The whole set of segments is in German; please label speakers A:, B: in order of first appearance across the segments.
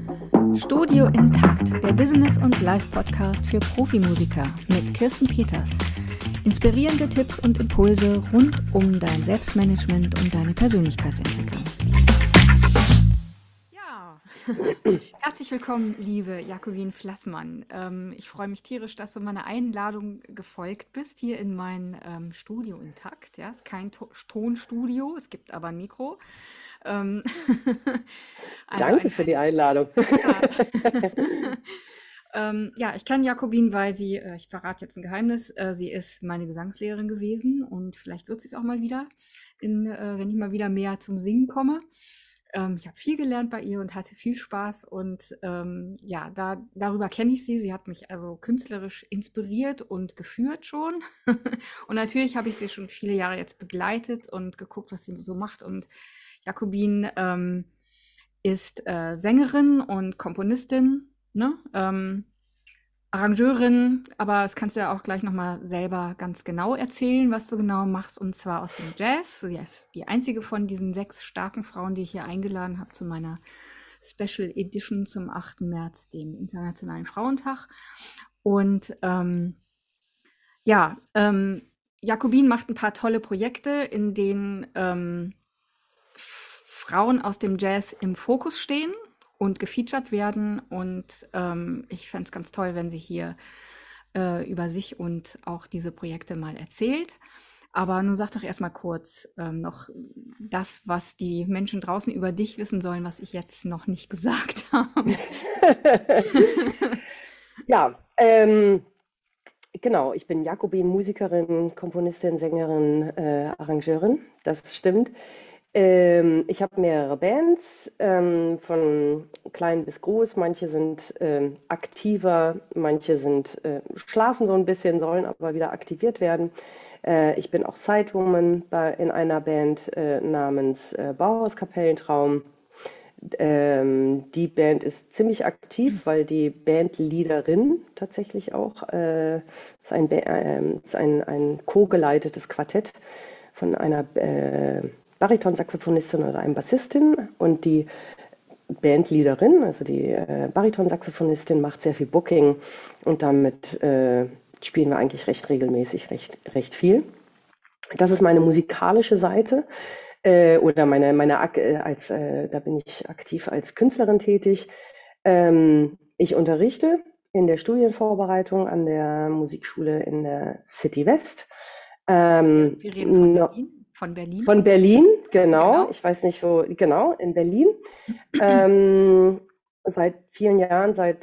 A: Studio Intakt, der Business- und Live-Podcast für Profimusiker mit Kirsten Peters. Inspirierende Tipps und Impulse rund um dein Selbstmanagement und deine Persönlichkeitsentwicklung. Ja, herzlich willkommen, liebe Jacobin Flassmann. Ich freue mich tierisch, dass du meiner Einladung gefolgt bist, hier in mein Studio Intakt. Ja, es ist kein Tonstudio, es gibt aber ein Mikro. Ähm, also
B: Danke für die Einladung.
A: Ja, ich kenne Jacobin, weil sie, ich verrate jetzt ein Geheimnis, sie ist meine Gesangslehrerin gewesen und vielleicht wird sie es auch mal wieder, wenn ich mal wieder mehr zum Singen komme. Ich habe viel gelernt bei ihr und hatte viel Spaß und ja, darüber kenne ich sie. Sie hat mich also künstlerisch inspiriert und geführt schon. Und natürlich habe ich sie schon viele Jahre jetzt begleitet und geguckt, was sie so macht. Und Jacobin ist Sängerin und Komponistin, ne? Arrangeurin, aber das kannst du ja auch gleich nochmal selber ganz genau erzählen, was du genau machst, und zwar aus dem Jazz. Sie ist die einzige von diesen 6 starken Frauen, die ich hier eingeladen habe zu meiner Special Edition zum 8. März, dem Internationalen Frauentag. Und ja, Jacobin macht ein paar tolle Projekte, in denen Frauen aus dem Jazz im Fokus stehen und gefeatured werden. Und ich fände es ganz toll, wenn sie hier über sich und auch diese Projekte mal erzählt. Aber nun sag doch erstmal kurz noch das, was die Menschen draußen über dich wissen sollen, was ich jetzt noch nicht gesagt habe.
B: Ja, genau, ich bin Jacobin, Musikerin, Komponistin, Sängerin, Arrangeurin, das stimmt. Ich habe mehrere Bands, von klein bis groß. Manche sind aktiver, manche schlafen so ein bisschen, sollen aber wieder aktiviert werden. Ich bin auch Sidewoman in einer Band namens Bauhaus Kapellentraum. Die Band ist ziemlich aktiv, weil die Bandleaderin tatsächlich auch ist ein co-geleitetes Quartett von einer Baritonsaxophonistin oder einem Bassistin, und die Bandleaderin, also die Baritonsaxophonistin, macht sehr viel Booking, und damit spielen wir eigentlich recht regelmäßig, recht viel. Das ist meine musikalische Seite. Oder da bin ich aktiv als Künstlerin tätig. Ich unterrichte in der Studienvorbereitung an der Musikschule in der City West.
A: Wir reden von Berlin. Von Berlin.
B: Von Berlin, genau.
A: Genau.
B: Ich weiß nicht wo, genau, in Berlin. Seit vielen Jahren, seit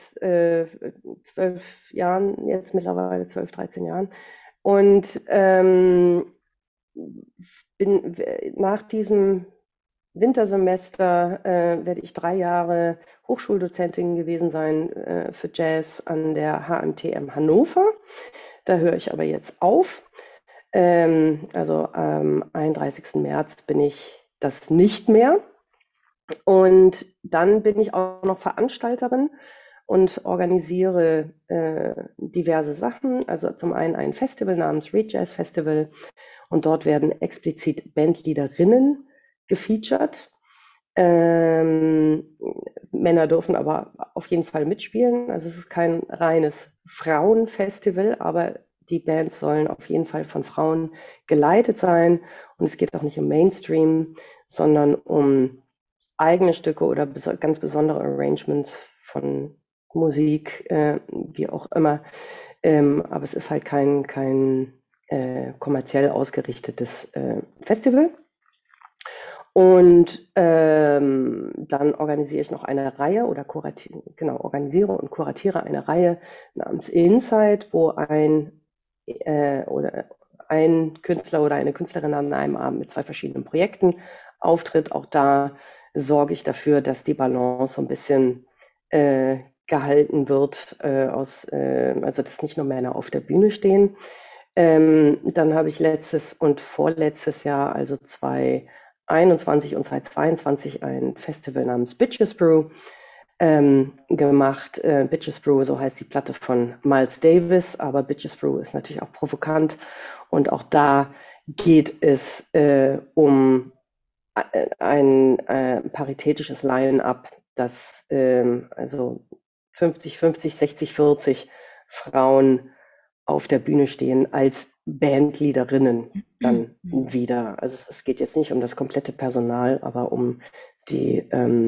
B: 12 Jahren, jetzt mittlerweile 12, 13 Jahren. Und bin nach diesem Wintersemester werde ich 3 Jahre Hochschuldozentin gewesen sein für Jazz an der HMTM Hannover. Da höre ich aber jetzt auf. Also am 31. März bin ich das nicht mehr. Und dann bin ich auch noch Veranstalterin und organisiere diverse Sachen. Also zum einen ein Festival namens Reed Jazz Festival, und dort werden explizit Bandleaderinnen gefeatured. Männer dürfen aber auf jeden Fall mitspielen. Also es ist kein reines Frauenfestival, aber die Bands sollen auf jeden Fall von Frauen geleitet sein. Und es geht auch nicht um Mainstream, sondern um eigene Stücke oder ganz besondere Arrangements von Musik, wie auch immer. Aber es ist halt kein kommerziell ausgerichtetes Festival. Und dann organisiere ich noch eine Reihe oder organisiere und kuratiere eine Reihe namens Insight, wo ein Künstler oder eine Künstlerin an einem Abend mit 2 verschiedenen Projekten auftritt. Auch da sorge ich dafür, dass die Balance so ein bisschen gehalten wird, also dass nicht nur Männer auf der Bühne stehen. Dann habe ich letztes und vorletztes Jahr, also 2021 und 2022, ein Festival namens Bitches Brew gemacht. Bitches Brew, so heißt die Platte von Miles Davis, aber Bitches Brew ist natürlich auch provokant, und auch da geht es um ein paritätisches Line-up dass also 50-50, 60-40 Frauen auf der Bühne stehen als Bandleaderinnen dann
A: Mhm.
B: wieder. Also es geht jetzt nicht um das komplette Personal, aber um die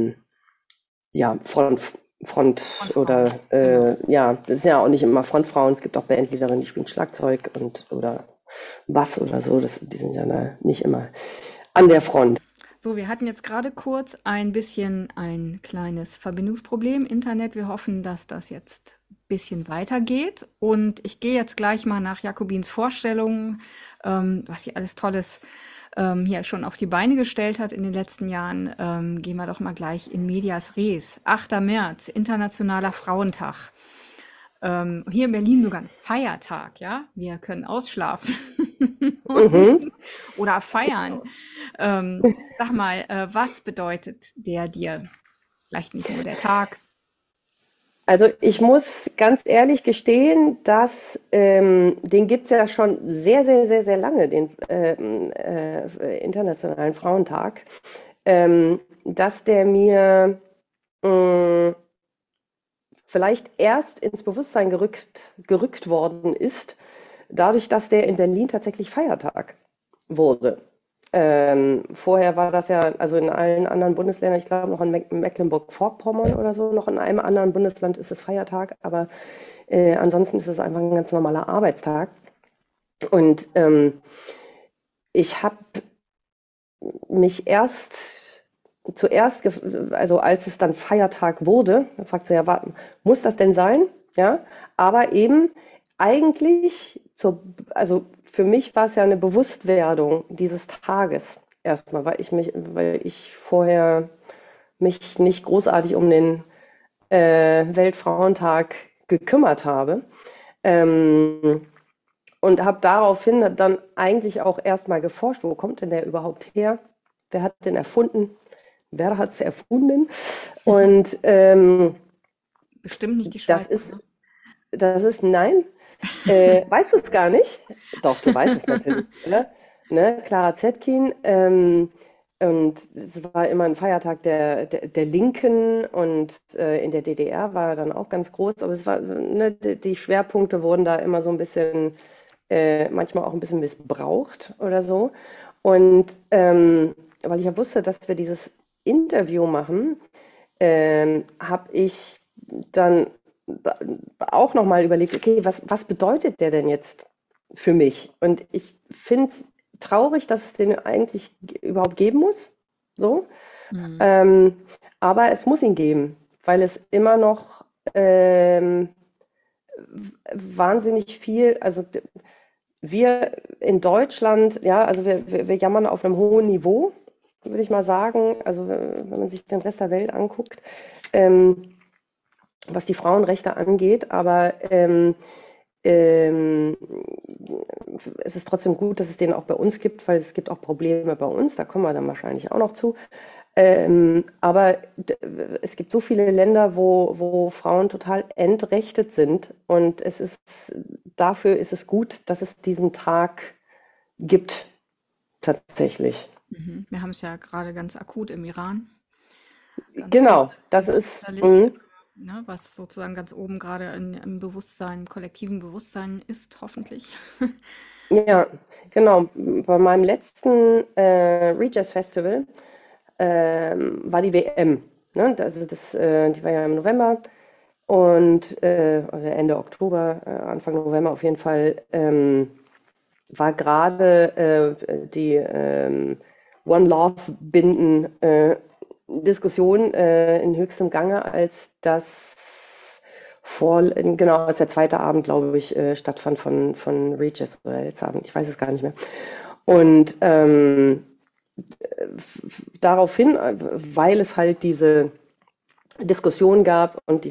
B: ja, Front
A: Von
B: oder
A: Frauen, genau.
B: ja, das sind ja auch nicht immer Frontfrauen, es gibt auch Bandleaderinnen, die spielen Schlagzeug und oder Bass oder so, die sind ja nicht immer an der Front.
A: So, wir hatten jetzt gerade kurz ein bisschen ein kleines Verbindungsproblem, Internet. Wir hoffen, dass das jetzt ein bisschen weitergeht. Und ich gehe jetzt gleich mal nach Jakobins Vorstellung, was sie alles Tolles hier schon auf die Beine gestellt hat in den letzten Jahren. Gehen wir doch mal gleich in Medias Res. 8. März, Internationaler Frauentag. Hier in Berlin sogar ein Feiertag, ja? Wir können ausschlafen
B: Mhm.
A: oder feiern. Sag mal, was bedeutet der dir? Vielleicht nicht nur der Tag.
B: Also ich muss ganz ehrlich gestehen, dass den gibt es ja schon sehr, sehr, sehr, sehr lange, den Internationalen Frauentag, dass der mir mh, vielleicht erst ins Bewusstsein gerückt worden ist, dadurch, dass der in Berlin tatsächlich Feiertag wurde. Vorher war das ja, also in allen anderen Bundesländern, ich glaube noch in Mecklenburg-Vorpommern oder so, noch in einem anderen Bundesland ist es Feiertag, aber ansonsten ist es einfach ein ganz normaler Arbeitstag. Und ich habe mich zuerst, also als es dann Feiertag wurde, da fragt sie ja, muss das denn sein? Ja, aber eben eigentlich also für mich war es ja eine Bewusstwerdung dieses Tages erstmal, weil ich vorher mich nicht großartig um den Weltfrauentag gekümmert habe. Ähm, und habe daraufhin dann eigentlich auch erstmal geforscht, wo kommt denn der überhaupt her? Wer hat den erfunden? Wer hat es erfunden? Und
A: Bestimmt nicht die
B: das
A: Schweizer,
B: ist,
A: ne?
B: das ist, nein, weißt du es gar nicht? Doch, du weißt es natürlich, oder? Ne? Clara Zetkin. Und es war immer ein Feiertag der Linken und in der DDR war er dann auch ganz groß, aber es war, ne, die Schwerpunkte wurden da immer so ein bisschen, manchmal auch ein bisschen missbraucht oder so. Und weil ich ja wusste, dass wir dieses Interview machen, habe ich dann auch nochmal überlegt, okay, was bedeutet der denn jetzt für mich? Und ich finde es traurig, dass es den eigentlich überhaupt geben muss. So.
A: Mhm.
B: Ähm, aber es muss ihn geben, weil es immer noch wahnsinnig viel, also wir in Deutschland, ja, also wir jammern auf einem hohen Niveau, würde ich mal sagen. Also wenn man sich den Rest der Welt anguckt, ähm, was die Frauenrechte angeht, aber ähm, es ist trotzdem gut, dass es den auch bei uns gibt, weil es gibt auch Probleme bei uns, da kommen wir dann wahrscheinlich auch noch zu. Aber es gibt so viele Länder, wo Frauen total entrechtet sind und dafür ist es gut, dass es diesen Tag gibt, tatsächlich.
A: Mhm. Wir haben es ja gerade ganz akut im Iran.
B: Genau, das
A: Ganz
B: ist,
A: fürchterlich, ne, was sozusagen ganz oben gerade im Bewusstsein, im kollektiven Bewusstsein ist, hoffentlich.
B: ja, genau. Bei meinem letzten Rejazz Festival war die WM. Ne? Also die war ja im November und also Ende Oktober, Anfang November auf jeden Fall, war gerade die One Love Binden Diskussion in höchstem Gange, genau, als der zweite Abend, glaube ich, stattfand von Regis oder der letzte Abend, ich weiß es gar nicht mehr. Und daraufhin, weil es halt diese Diskussion gab und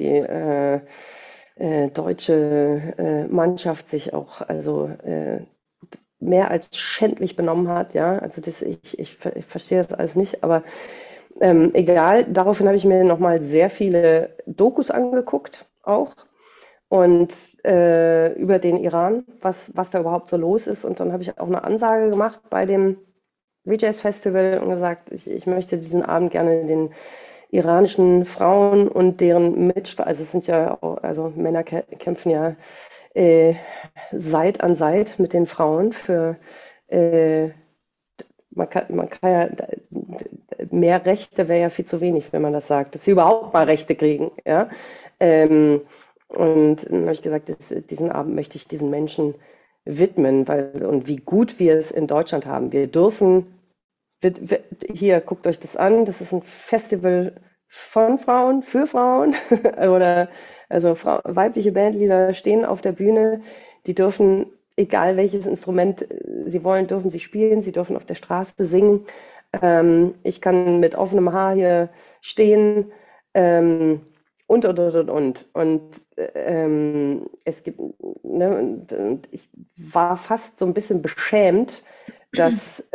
B: die deutsche Mannschaft sich auch also mehr als schändlich benommen hat, ja, also ich verstehe das alles nicht, aber egal, daraufhin habe ich mir nochmal sehr viele Dokus angeguckt, auch und über den Iran, was da überhaupt so los ist. Und dann habe ich auch eine Ansage gemacht bei dem VJs Festival und gesagt, ich möchte diesen Abend gerne iranischen Frauen und deren Mitstreiter, also es sind ja auch, also Männer kämpfen ja äh, Seit an Seit mit den Frauen für äh, man kann ja, mehr Rechte wäre ja viel zu wenig, wenn man das sagt, dass sie überhaupt mal Rechte kriegen, ja. Ähm, und dann habe ich gesagt, diesen Abend möchte ich diesen Menschen widmen, weil, und wie gut wir es in Deutschland haben. Wir dürfen, hier, guckt euch das an, das ist ein Festival von Frauen, für Frauen, oder, also weibliche Bandleader stehen auf der Bühne, die dürfen, egal welches Instrument sie wollen, dürfen sie spielen, sie dürfen auf der Straße singen. Ich kann mit offenem Haar hier stehen, ähm, und. Es gibt, ne, und ich war fast so ein bisschen beschämt, dass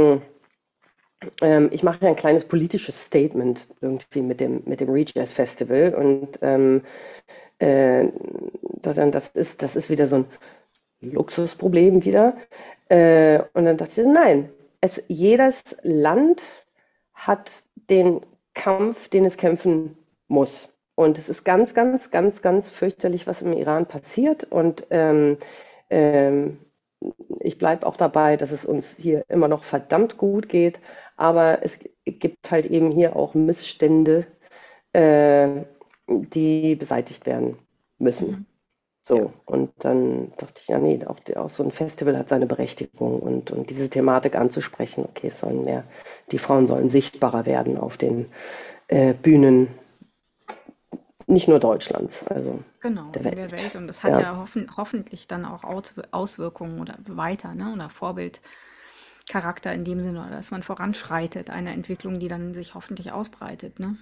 B: ich mache ja ein kleines politisches Statement irgendwie mit dem Rejazz Festival und äh, das ist wieder so ein Luxusproblem wieder. Und dann dachte ich, nein, jedes Land hat den Kampf, den es kämpfen muss. Und es ist ganz, ganz, ganz, ganz fürchterlich, was im Iran passiert. Und ähm, ich bleibe auch dabei, dass es uns hier immer noch verdammt gut geht. Aber es gibt halt eben hier auch Missstände, äh, die beseitigt werden müssen.
A: Mhm. Ja,
B: So, und dann dachte ich, ja, nee, auch so ein Festival hat seine Berechtigung und diese Thematik anzusprechen, okay, die Frauen sollen sichtbarer werden auf den Bühnen, nicht nur Deutschlands, also
A: genau,
B: der
A: in der
B: Welt.
A: Welt. Und das hat
B: Ja,
A: ja hoffentlich dann auch Auswirkungen oder weiter, ne? Oder Vorbildcharakter in dem Sinne, oder dass man voranschreitet, eine Entwicklung, die dann sich hoffentlich ausbreitet, ne?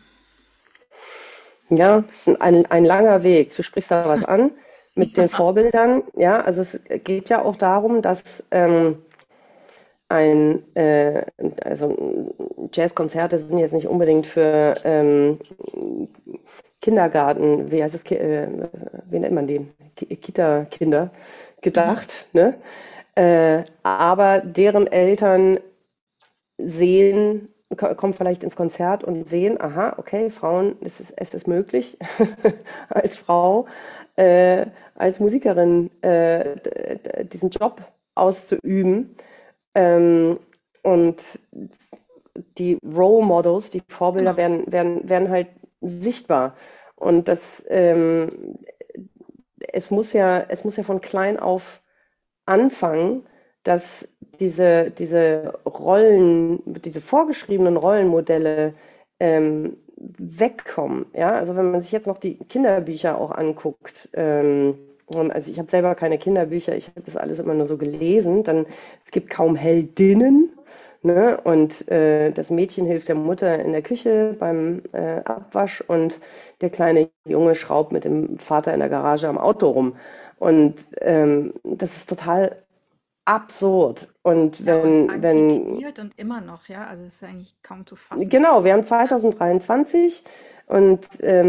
B: ja, es ist ein langer Weg. Du sprichst da was an mit den
A: Ja.
B: Vorbildern. Ja, also es geht ja auch darum, dass ein, äh, also Jazzkonzerte sind jetzt nicht unbedingt für Kindergarten, wie heißt es, wie nennt man die? Kita-Kinder
A: Mhm.
B: gedacht, ne? Aber deren Eltern kommen vielleicht ins Konzert und sehen, aha, okay, Frauen, es ist möglich, als Frau, als Musikerin diesen Job auszuüben. Ähm, und die Role Models, die Vorbilder
A: Genau.
B: werden halt sichtbar. Und es muss ja von klein auf anfangen, dass diese vorgeschriebenen Rollenmodelle wegkommen. Ja, also wenn man sich jetzt noch die Kinderbücher auch anguckt, und also ich habe selber keine Kinderbücher, ich habe das alles immer nur so gelesen, dann es gibt kaum Heldinnen. Ne? Und das Mädchen hilft der Mutter in der Küche beim Abwasch und der kleine Junge schraubt mit dem Vater in der Garage am Auto rum. Und das ist total absurd. Und
A: Ja, und
B: wenn,
A: antiquiert und immer noch, ja. Also es ist eigentlich kaum zu fassen.
B: genau, wir haben
A: Ja.
B: 2023 und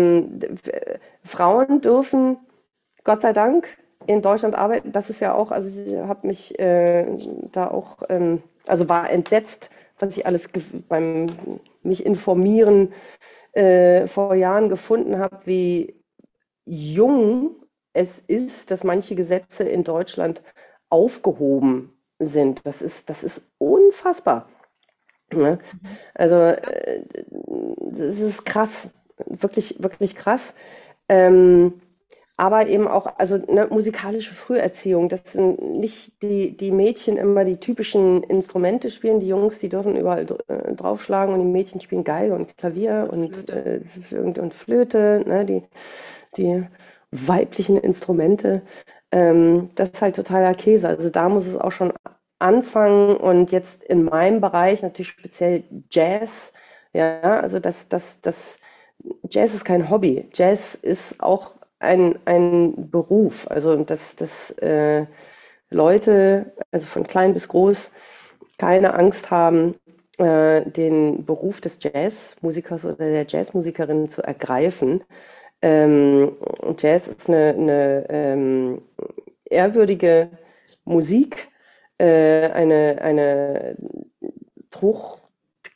B: Frauen dürfen Gott sei Dank in Deutschland arbeiten. Das ist ja auch, also ich habe mich da auch, also war entsetzt, was ich alles beim mich informieren vor Jahren gefunden habe, wie jung es ist, dass manche Gesetze in Deutschland aufgehoben sind. Das ist unfassbar. Ne?
A: Mhm.
B: Also
A: Ja.
B: das ist krass, wirklich, wirklich krass. Ähm, aber eben auch, also ne, musikalische Früherziehung, das sind nicht die Mädchen immer die typischen Instrumente spielen, die Jungs, die dürfen überall draufschlagen und die Mädchen spielen Geige und Klavier
A: Und
B: und,
A: Flöte.
B: und Flöte, ne, die weiblichen Instrumente. Das ist halt totaler Käse. Also da muss es auch schon anfangen und jetzt in meinem Bereich natürlich speziell Jazz. Ja, also das Jazz ist kein Hobby. Jazz ist auch ein Beruf. Also dass Leute, also von klein bis groß, keine Angst haben, den Beruf des Jazzmusikers oder der Jazzmusikerin zu ergreifen. Jazz ist eine ehrwürdige Musik, eine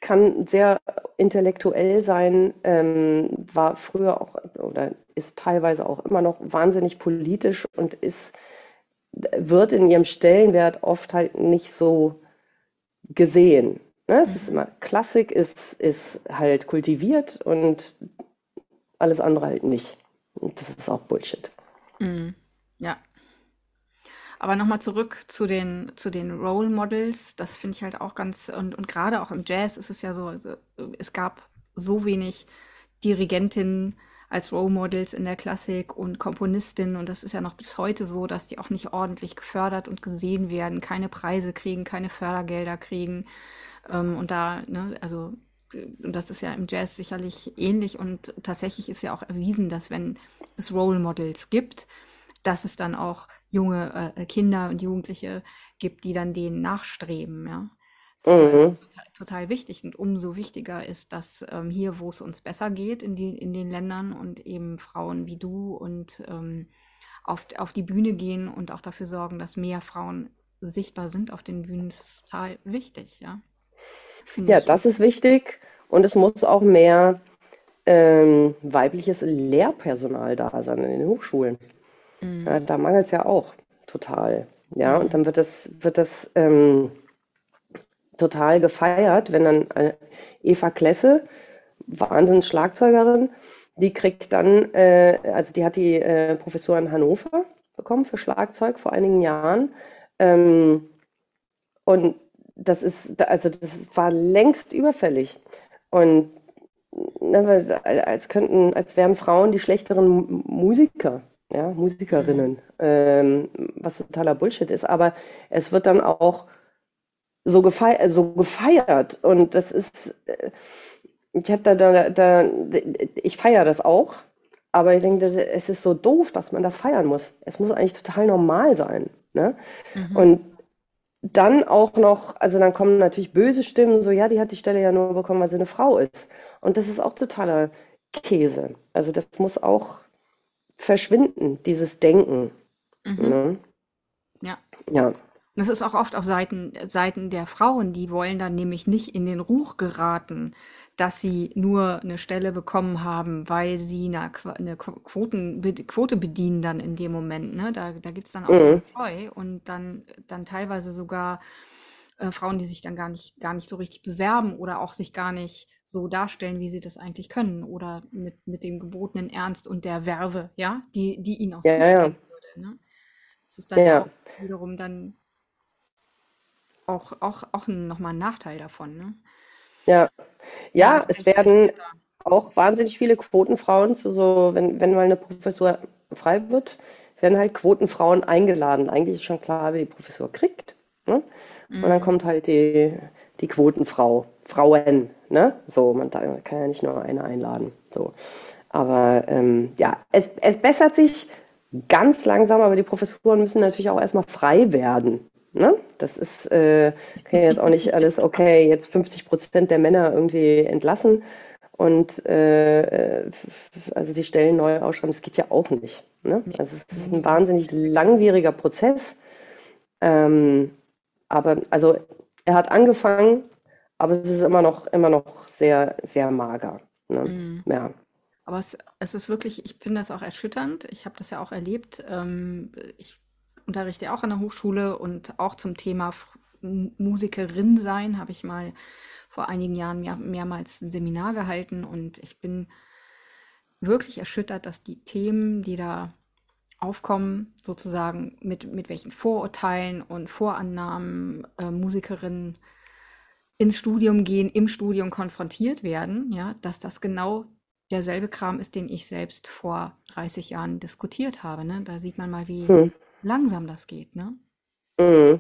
B: kann sehr intellektuell sein, war früher auch oder ist teilweise auch immer noch wahnsinnig politisch und wird in ihrem Stellenwert oft halt nicht so gesehen. Ne? Es ist
A: Mhm.
B: immer, Klassik ist halt kultiviert und alles andere halt nicht. Und das ist auch Bullshit.
A: Mhm. Ja. Aber nochmal zurück zu den Role Models. Das finde ich halt auch ganz, und gerade auch im Jazz ist es ja so, also, es gab so wenig Dirigentinnen als Role Models in der Klassik und Komponistinnen. Und das ist ja noch bis heute so, dass die auch nicht ordentlich gefördert und gesehen werden, keine Preise kriegen, keine Fördergelder kriegen. Und da, ne, also, und das ist ja im Jazz sicherlich ähnlich. Und tatsächlich ist ja auch erwiesen, dass wenn es Role Models gibt, dass es dann auch junge Kinder und Jugendliche gibt, die dann denen nachstreben, ja. Das ist
B: Mhm.
A: total wichtig und umso wichtiger ist, dass hier, wo es uns besser geht in den Ländern und eben Frauen wie du und auf die Bühne gehen und auch dafür sorgen, dass mehr Frauen sichtbar sind auf den Bühnen, das ist total wichtig, ja. Finde
B: Ja,
A: ich.
B: das ist wichtig und es muss auch mehr weibliches Lehrpersonal da sein in den Hochschulen.
A: Mm,
B: Ja, da mangelt es ja auch total. Ja, und
A: mm,
B: dann wird das total gefeiert, wenn dann Eva Klesse, Wahnsinns Schlagzeugerin, die kriegt dann, also die hat die Professur in Hannover bekommen für Schlagzeug vor einigen Jahren. Ähm, und also das war längst überfällig. Und ne, als wären Frauen die schlechteren Musiker, ja,
A: mm,
B: Musikerinnen, was totaler Bullshit ist. Aber es wird dann auch so gefeiert. Und das ist, ich habe ich feiere das auch, aber ich denke, es ist so doof, dass man das feiern muss. Es muss eigentlich total normal sein. Ne?
A: mhm.
B: Und dann auch noch, also dann kommen natürlich böse Stimmen, so, ja, die hat die Stelle ja nur bekommen, weil sie eine Frau ist. Und das ist auch totaler Käse. Also das muss auch verschwinden, dieses Denken.
A: Mhm.
B: Ne?
A: Ja.
B: Ja,
A: Das ist auch oft auf Seiten der Frauen, die wollen dann nämlich nicht in den Ruch geraten, dass sie nur eine Stelle bekommen haben, weil sie eine Quote bedienen dann in dem Moment. Ne? Da gibt es dann auch so
B: mhm.
A: einen Scheu und dann teilweise sogar Frauen, die sich dann gar nicht so richtig bewerben oder auch sich gar nicht so darstellen, wie sie das eigentlich können oder mit dem gebotenen Ernst und der Werbe, ja, die ihnen auch
B: Ja, ja, ja,
A: zustehen würde. Ne? Das ist dann ja
B: ja,
A: auch wiederum dann auch nochmal ein Nachteil davon, ne?
B: ja.
A: Ja,
B: Ja,
A: ist
B: es
A: echt
B: werden
A: bitter.
B: auch wahnsinnig viele Quotenfrauen zu so, wenn mal eine Professur frei wird, werden halt Quotenfrauen eingeladen. Eigentlich ist schon klar, wer die Professur kriegt. Ne? Und dann
A: Mhm.
B: kommt halt die Quotenfrau, Frauen, ne? So, kann ja nicht nur eine einladen. So. Aber ja, es bessert sich ganz langsam, aber die Professuren müssen natürlich auch erstmal frei werden. Ne? Kann ja jetzt auch nicht alles, okay, jetzt 50% der Männer irgendwie entlassen und also die Stellen neu ausschreiben, das geht ja auch nicht. Ne?
A: Ne,
B: Also es
A: ne,
B: ist ein
A: ne, muss
B: wahnsinnig
A: weitergehen.
B: langwieriger Prozess. Ähm, aber also er hat angefangen, aber es ist immer noch sehr, sehr mager. Ne?
A: Mhm.
B: Ja.
A: Aber es ist wirklich, ich finde das auch erschütternd. Ich habe das ja auch erlebt. Ich unterrichte auch an der Hochschule und auch zum Thema Musikerin sein habe ich mal vor einigen Jahren mehrmals ein Seminar gehalten und ich bin wirklich erschüttert, dass die Themen, die da aufkommen, sozusagen mit welchen Vorurteilen und Vorannahmen Musikerinnen ins Studium gehen, im Studium konfrontiert werden, ja, dass das genau derselbe Kram ist, den ich selbst vor 30 Jahren diskutiert habe. Ne? Da sieht man mal, wie
B: Hm.
A: langsam das geht. Ne?
B: Mhm.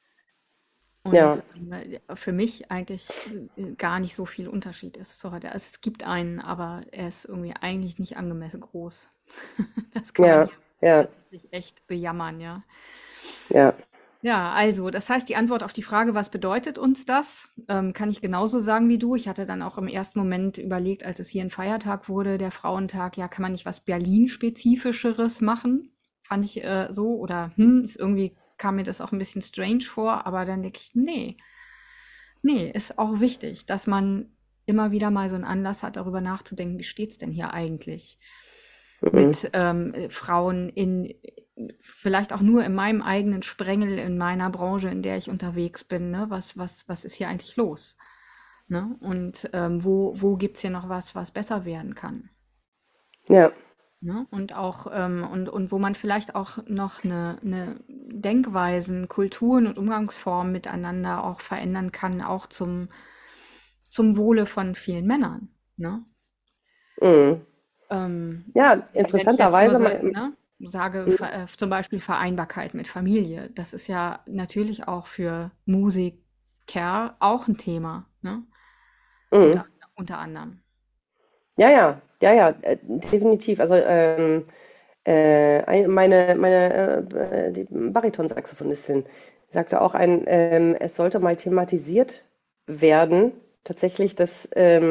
B: Ja,
A: Und für mich eigentlich gar nicht so viel Unterschied ist zu heute. Also es gibt einen, aber er ist irgendwie eigentlich nicht angemessen groß. Das kann man
B: ja,
A: hier
B: ja,
A: tatsächlich echt bejammern, ja.
B: ja.
A: Ja, also, das heißt, die Antwort auf die Frage, was bedeutet uns das, kann ich genauso sagen wie du. Ich hatte dann auch im ersten Moment überlegt, als es hier ein Feiertag wurde, der Frauentag, ja, kann man nicht was Berlin-spezifischeres machen? Fand ich so, oder ist irgendwie kam mir das auch ein bisschen strange vor, aber dann denke ich, nee, Ne, ist auch wichtig, dass man immer wieder mal so 'n Anlass hat, darüber nachzudenken: „Wie steht's denn hier eigentlich
B: Mhm.
A: mit, Frauen in vielleicht auch nur in meinem eigenen Sprengel, in meiner Branche, in der ich unterwegs bin, ne? Was ist hier eigentlich los?“ Ne? Und, wo gibt's hier noch was, was besser werden kann?
B: Ja,
A: Ne? Und auch, und wo man vielleicht auch noch eine Denkweisen, Kulturen und Umgangsformen miteinander auch verändern kann, auch zum Wohle von vielen Männern. Ne?
B: mhm. Ja,
A: Wenn ich jetzt nur
B: interessanterweise,
A: so, ne, sage, zum Beispiel Vereinbarkeit mit Familie, das ist ja natürlich auch für Musiker auch ein Thema, ne? Unter,
B: mhm.
A: unter anderem.
B: Ja, ja, ja, ja, definitiv. Also die Baritonsaxophonistin sagte auch es sollte mal thematisiert werden, tatsächlich, dass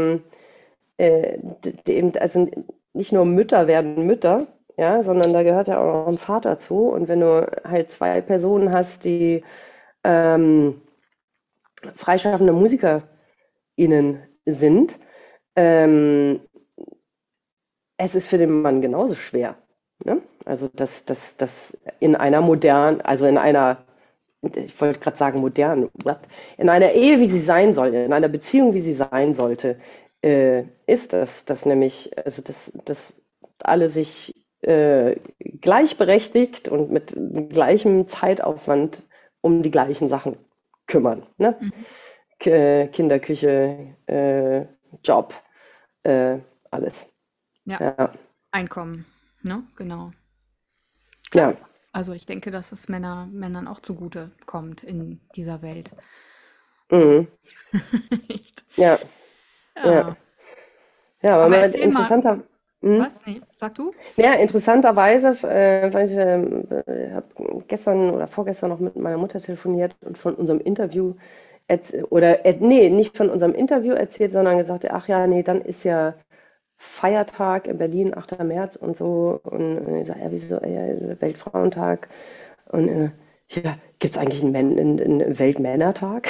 B: eben, also nicht nur Mütter werden Mütter, ja, sondern da gehört ja auch noch ein Vater zu. Und wenn du halt zwei Personen hast, die ähm, freischaffende MusikerInnen sind, ähm, es ist für den Mann genauso schwer. Ne? Also das in einer modernen, also in einer, ich wollte gerade sagen modern, what? In einer Ehe, wie sie sein soll, in einer Beziehung, wie sie sein sollte, ist das nämlich, also dass alle sich gleichberechtigt und mit gleichem Zeitaufwand um die gleichen Sachen kümmern. Ne?
A: Mhm.
B: Kinderküche, Job, äh, alles.
A: Ja,
B: Ja,
A: Einkommen, ne? Genau. Klar.
B: ja.
A: Also ich denke, dass es Männern auch zugute kommt in dieser Welt. Ne?
B: Mhm.
A: Echt.
B: Ja, ja,
A: Ja.
B: ja, aber
A: Aber
B: mit
A: erzähl mal,
B: interessanter,
A: was?
B: mhm.
A: Nee, sag du?
B: Ja, interessanterweise, weil ich habe gestern oder vorgestern noch mit meiner Mutter telefoniert und von unserem Interview nee, nicht von unserem Interview erzählt, sondern gesagt, ach ja, nee, dann ist ja Feiertag in Berlin, 8. März und so. Und ich sage, ja, wieso, ja, Weltfrauentag. Und ja, gibt es eigentlich einen Weltmännertag?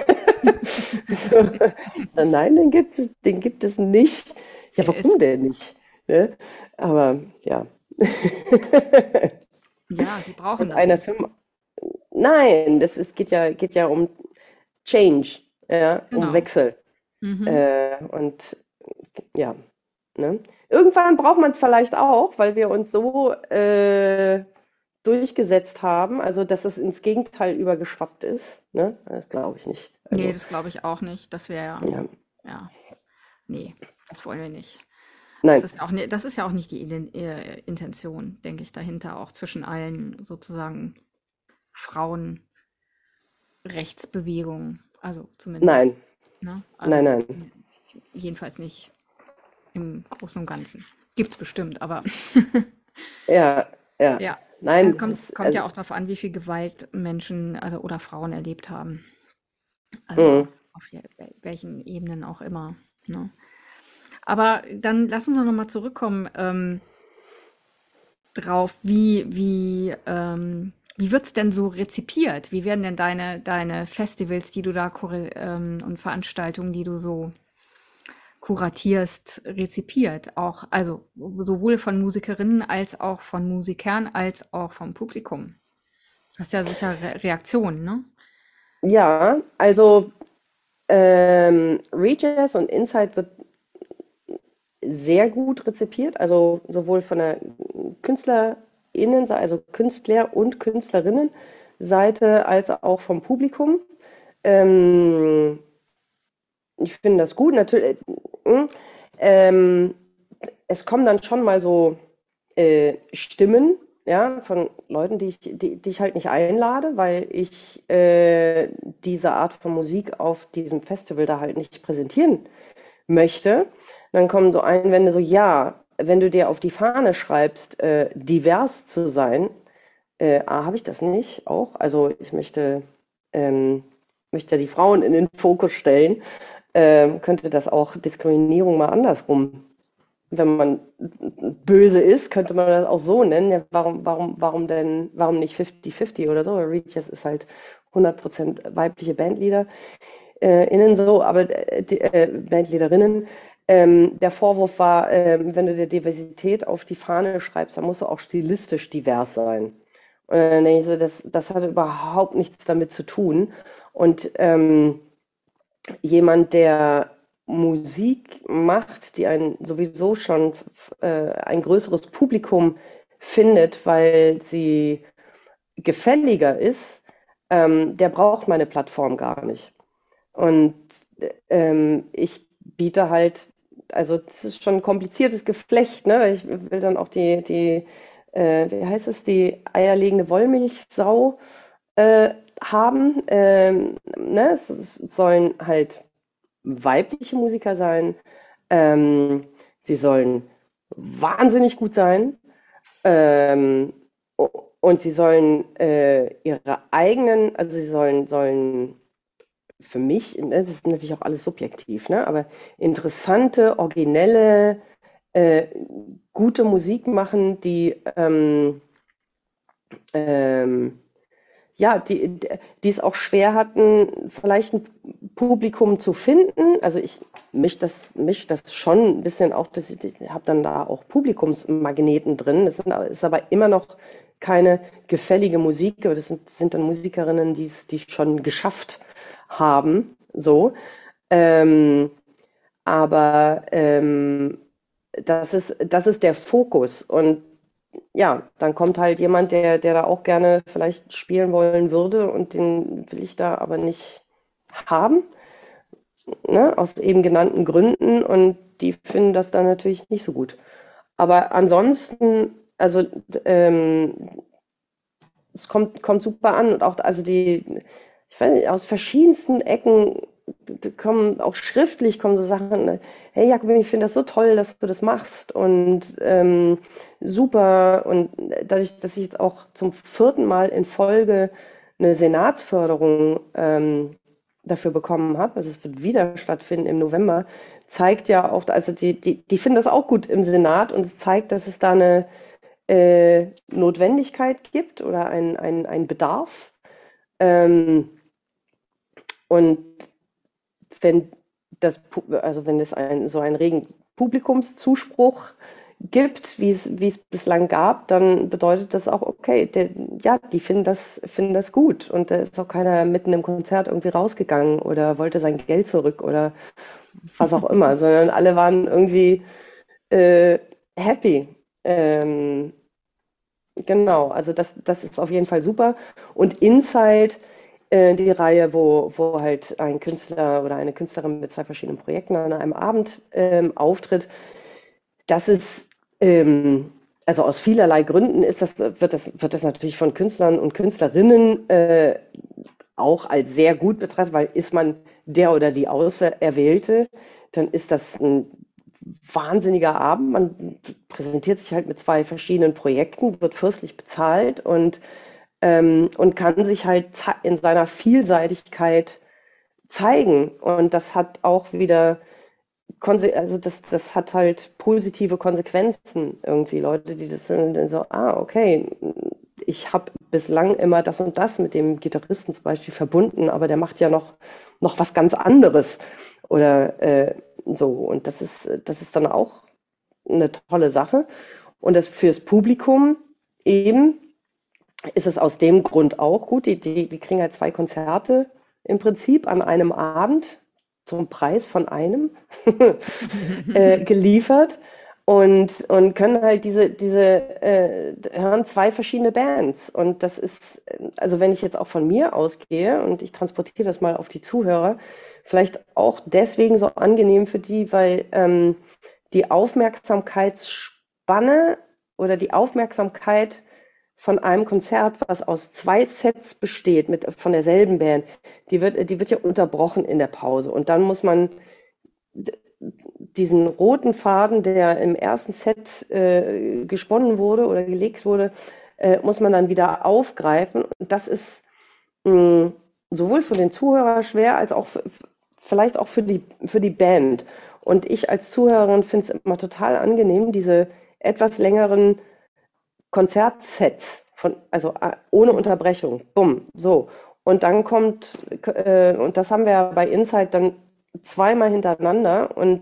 B: So, nein, den gibt es nicht. Ja,
A: Der ist,
B: warum denn nicht? Ne? Aber ja.
A: ja, die brauchen
B: Hat
A: das
B: einer
A: nicht.
B: Firma. Nein, geht ja um Change, ja, um
A: Genau.
B: Wechsel.
A: Mhm.
B: Und ja, ne? Irgendwann braucht man es vielleicht auch, weil wir uns so durchgesetzt haben, also dass es ins Gegenteil übergeschwappt ist. Ne? Das glaube ich nicht.
A: Nee,
B: Also,
A: das glaube ich auch nicht. Das wäre,
B: ja,
A: ja, nee, das wollen wir nicht.
B: nein,
A: Das ist ja auch nicht die Intention, denke ich, dahinter, auch zwischen allen sozusagen Frauenrechtsbewegungen. Also zumindest,
B: nein,
A: ne?
B: nein,
A: Also
B: nein.
A: jedenfalls nicht im Großen und Ganzen. Gibt's bestimmt, aber
B: Ja, ja,
A: ja,
B: nein,
A: kommt ja auch darauf an, wie viel Gewalt Menschen, also oder Frauen erlebt haben. Also
B: mm,
A: auf welchen Ebenen auch immer. Ne? Aber dann lass uns doch nochmal zurückkommen drauf, wie wird's denn so rezipiert? Wie werden denn deine Festivals, die du da und Veranstaltungen, die du so kuratierst, rezipiert? Auch, also sowohl von Musikerinnen als auch von Musikern als auch vom Publikum. Hast ja sicher Reaktionen, ne?
B: ja, also Reach und Insight wird sehr gut rezipiert, also sowohl von der KünstlerInnen, also Künstler und Künstlerinnen-Seite, als auch vom Publikum. Ähm, Ich finde das gut. Natürlich, ähm, es kommen dann schon mal so Stimmen, ja, von Leuten, die ich halt nicht einlade, weil ich diese Art von Musik auf diesem Festival da halt nicht präsentieren möchte. Dann kommen so Einwände, so ja, wenn du dir auf die Fahne schreibst, divers zu sein, habe ich das nicht auch. Also ich ähm, möchte ja die Frauen in den Fokus stellen, könnte das auch Diskriminierung mal andersrum. Wenn man böse ist, könnte man das auch so nennen. Ja, warum nicht 50-50 oder so? Reaches ist halt 100% weibliche Bandleader. innen so, aber Bandleaderinnen. Der Vorwurf war, wenn du der Diversität auf die Fahne schreibst, dann musst du auch stilistisch divers sein. Und dann denke ich so, das hat überhaupt nichts damit zu tun. Und jemand, der Musik macht, die ein sowieso schon ein größeres Publikum findet, weil sie gefälliger ist, der braucht meine Plattform gar nicht. Und ich biete halt, also das ist schon ein kompliziertes Geflecht, ne? Ich will dann auch wie heißt es, die eierlegende Wollmilchsau haben. Ne? Es sollen halt weibliche Musiker sein. Sie sollen wahnsinnig gut sein. Ähm, und sie sollen ihre eigenen, also sollen für mich, ne, das ist natürlich auch alles subjektiv, ne, aber interessante, originelle, äh, gute Musik machen, ähm, ja, die es auch schwer hatten, vielleicht ein Publikum zu finden. Also ich misch das schon ein bisschen auch, ich habe dann da auch Publikumsmagneten drin. Ist aber immer noch keine gefällige Musik, aber sind dann Musikerinnen, die es schon geschafft haben. So. Ähm, aber das ist der Fokus. Und ja, dann kommt halt jemand, der da auch gerne vielleicht spielen wollen würde und den will ich da aber nicht haben, ne, aus eben genannten Gründen und die finden das dann natürlich nicht so gut. Aber ansonsten, also es kommt super an und auch, also ich weiß nicht, aus verschiedensten Ecken kommen, auch schriftlich kommen so Sachen, hey Jakob, ich finde das so toll, dass du das machst und super und dadurch, dass ich jetzt auch zum vierten Mal in Folge eine Senatsförderung dafür bekommen habe, also es wird wieder stattfinden im November, zeigt ja auch, also die finden das auch gut im Senat und es zeigt, dass es da eine Notwendigkeit gibt oder ein Bedarf. Ähm, und wenn also wenn es so einen regen Publikumszuspruch gibt, wie es bislang gab, dann bedeutet das auch, okay, ja, die finden das gut. Und da ist auch keiner mitten im Konzert irgendwie rausgegangen oder wollte sein Geld zurück oder was auch immer, sondern alle waren irgendwie happy. Genau, also das ist auf jeden Fall super. Und Inside, die Reihe, wo halt ein Künstler oder eine Künstlerin mit zwei verschiedenen Projekten an einem Abend auftritt, das ist, also aus vielerlei Gründen wird das natürlich von Künstlern und Künstlerinnen auch als sehr gut betrachtet, weil ist man der oder die Auserwählte, dann ist das ein wahnsinniger Abend. Man präsentiert sich halt mit zwei verschiedenen Projekten, wird fürstlich bezahlt und kann sich halt in seiner Vielseitigkeit zeigen. Und das hat auch wieder, also das hat halt positive Konsequenzen irgendwie. Leute, die das sind, dann so, okay, ich habe bislang immer das und das mit dem Gitarristen zum Beispiel verbunden, aber der macht ja noch was ganz anderes. Oder so. Und das ist dann auch eine tolle Sache. Und das fürs Publikum eben ist es aus dem Grund auch gut. Die kriegen halt zwei Konzerte im Prinzip an einem Abend zum Preis von einem geliefert und können halt hören zwei verschiedene Bands. Und das ist, also wenn ich jetzt auch von mir ausgehe und ich transportiere das mal auf die Zuhörer, vielleicht auch deswegen so angenehm für die, weil die Aufmerksamkeitsspanne oder die Aufmerksamkeit von einem Konzert, was aus zwei Sets besteht, von derselben Band, die wird ja unterbrochen in der Pause. Und dann muss man diesen roten Faden, der im ersten Set gesponnen wurde oder gelegt wurde, muss man dann wieder aufgreifen. Und das ist sowohl für den Zuhörer schwer, als auch vielleicht auch für die Band. Und ich als Zuhörerin finde es immer total angenehm, diese etwas längeren Konzertsets also ohne Unterbrechung. Bumm, so. Und dann kommt, und das haben wir ja bei Insight dann zweimal hintereinander. Und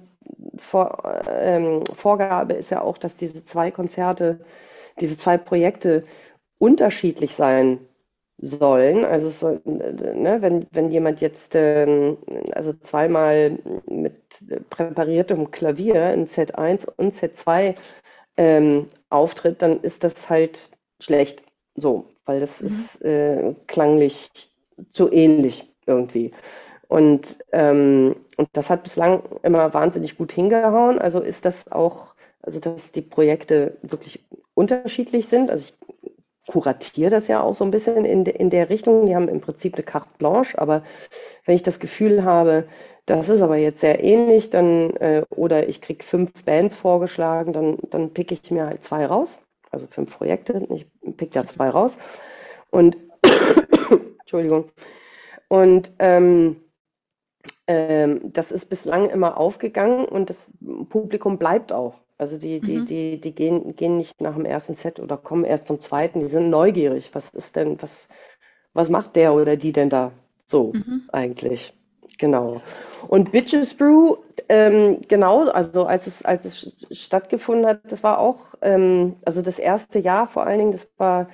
B: Vorgabe ist ja auch, dass diese zwei Konzerte, diese zwei Projekte unterschiedlich sein sollen. Also es soll, ne, wenn jemand jetzt also zweimal mit präpariertem Klavier in Z1 und Z2 auftritt, dann ist das halt schlecht. So, weil das
A: Mhm.
B: ist klanglich zu ähnlich irgendwie. Und das hat bislang immer wahnsinnig gut hingehauen. Also ist das auch, also dass die Projekte wirklich unterschiedlich sind. Also ich kuratiere das ja auch so ein bisschen in der Richtung. Die haben im Prinzip eine Carte Blanche, aber wenn ich das Gefühl habe, das ist aber jetzt sehr ähnlich, dann, oder ich kriege 5 Bands vorgeschlagen, dann picke ich mir halt 2 raus. Also 5 Projekte, ich pick da 2 raus. Und Entschuldigung. Und das ist bislang immer aufgegangen und das Publikum bleibt auch. Also
A: Mhm.
B: die gehen nicht nach dem ersten Set oder kommen erst zum zweiten, die sind neugierig. Was ist denn, was macht der oder die denn da so
A: Mhm.
B: eigentlich? Genau. Und Bitches Brew, genau, also als es stattgefunden hat, das war auch, also das erste Jahr vor allen Dingen, das war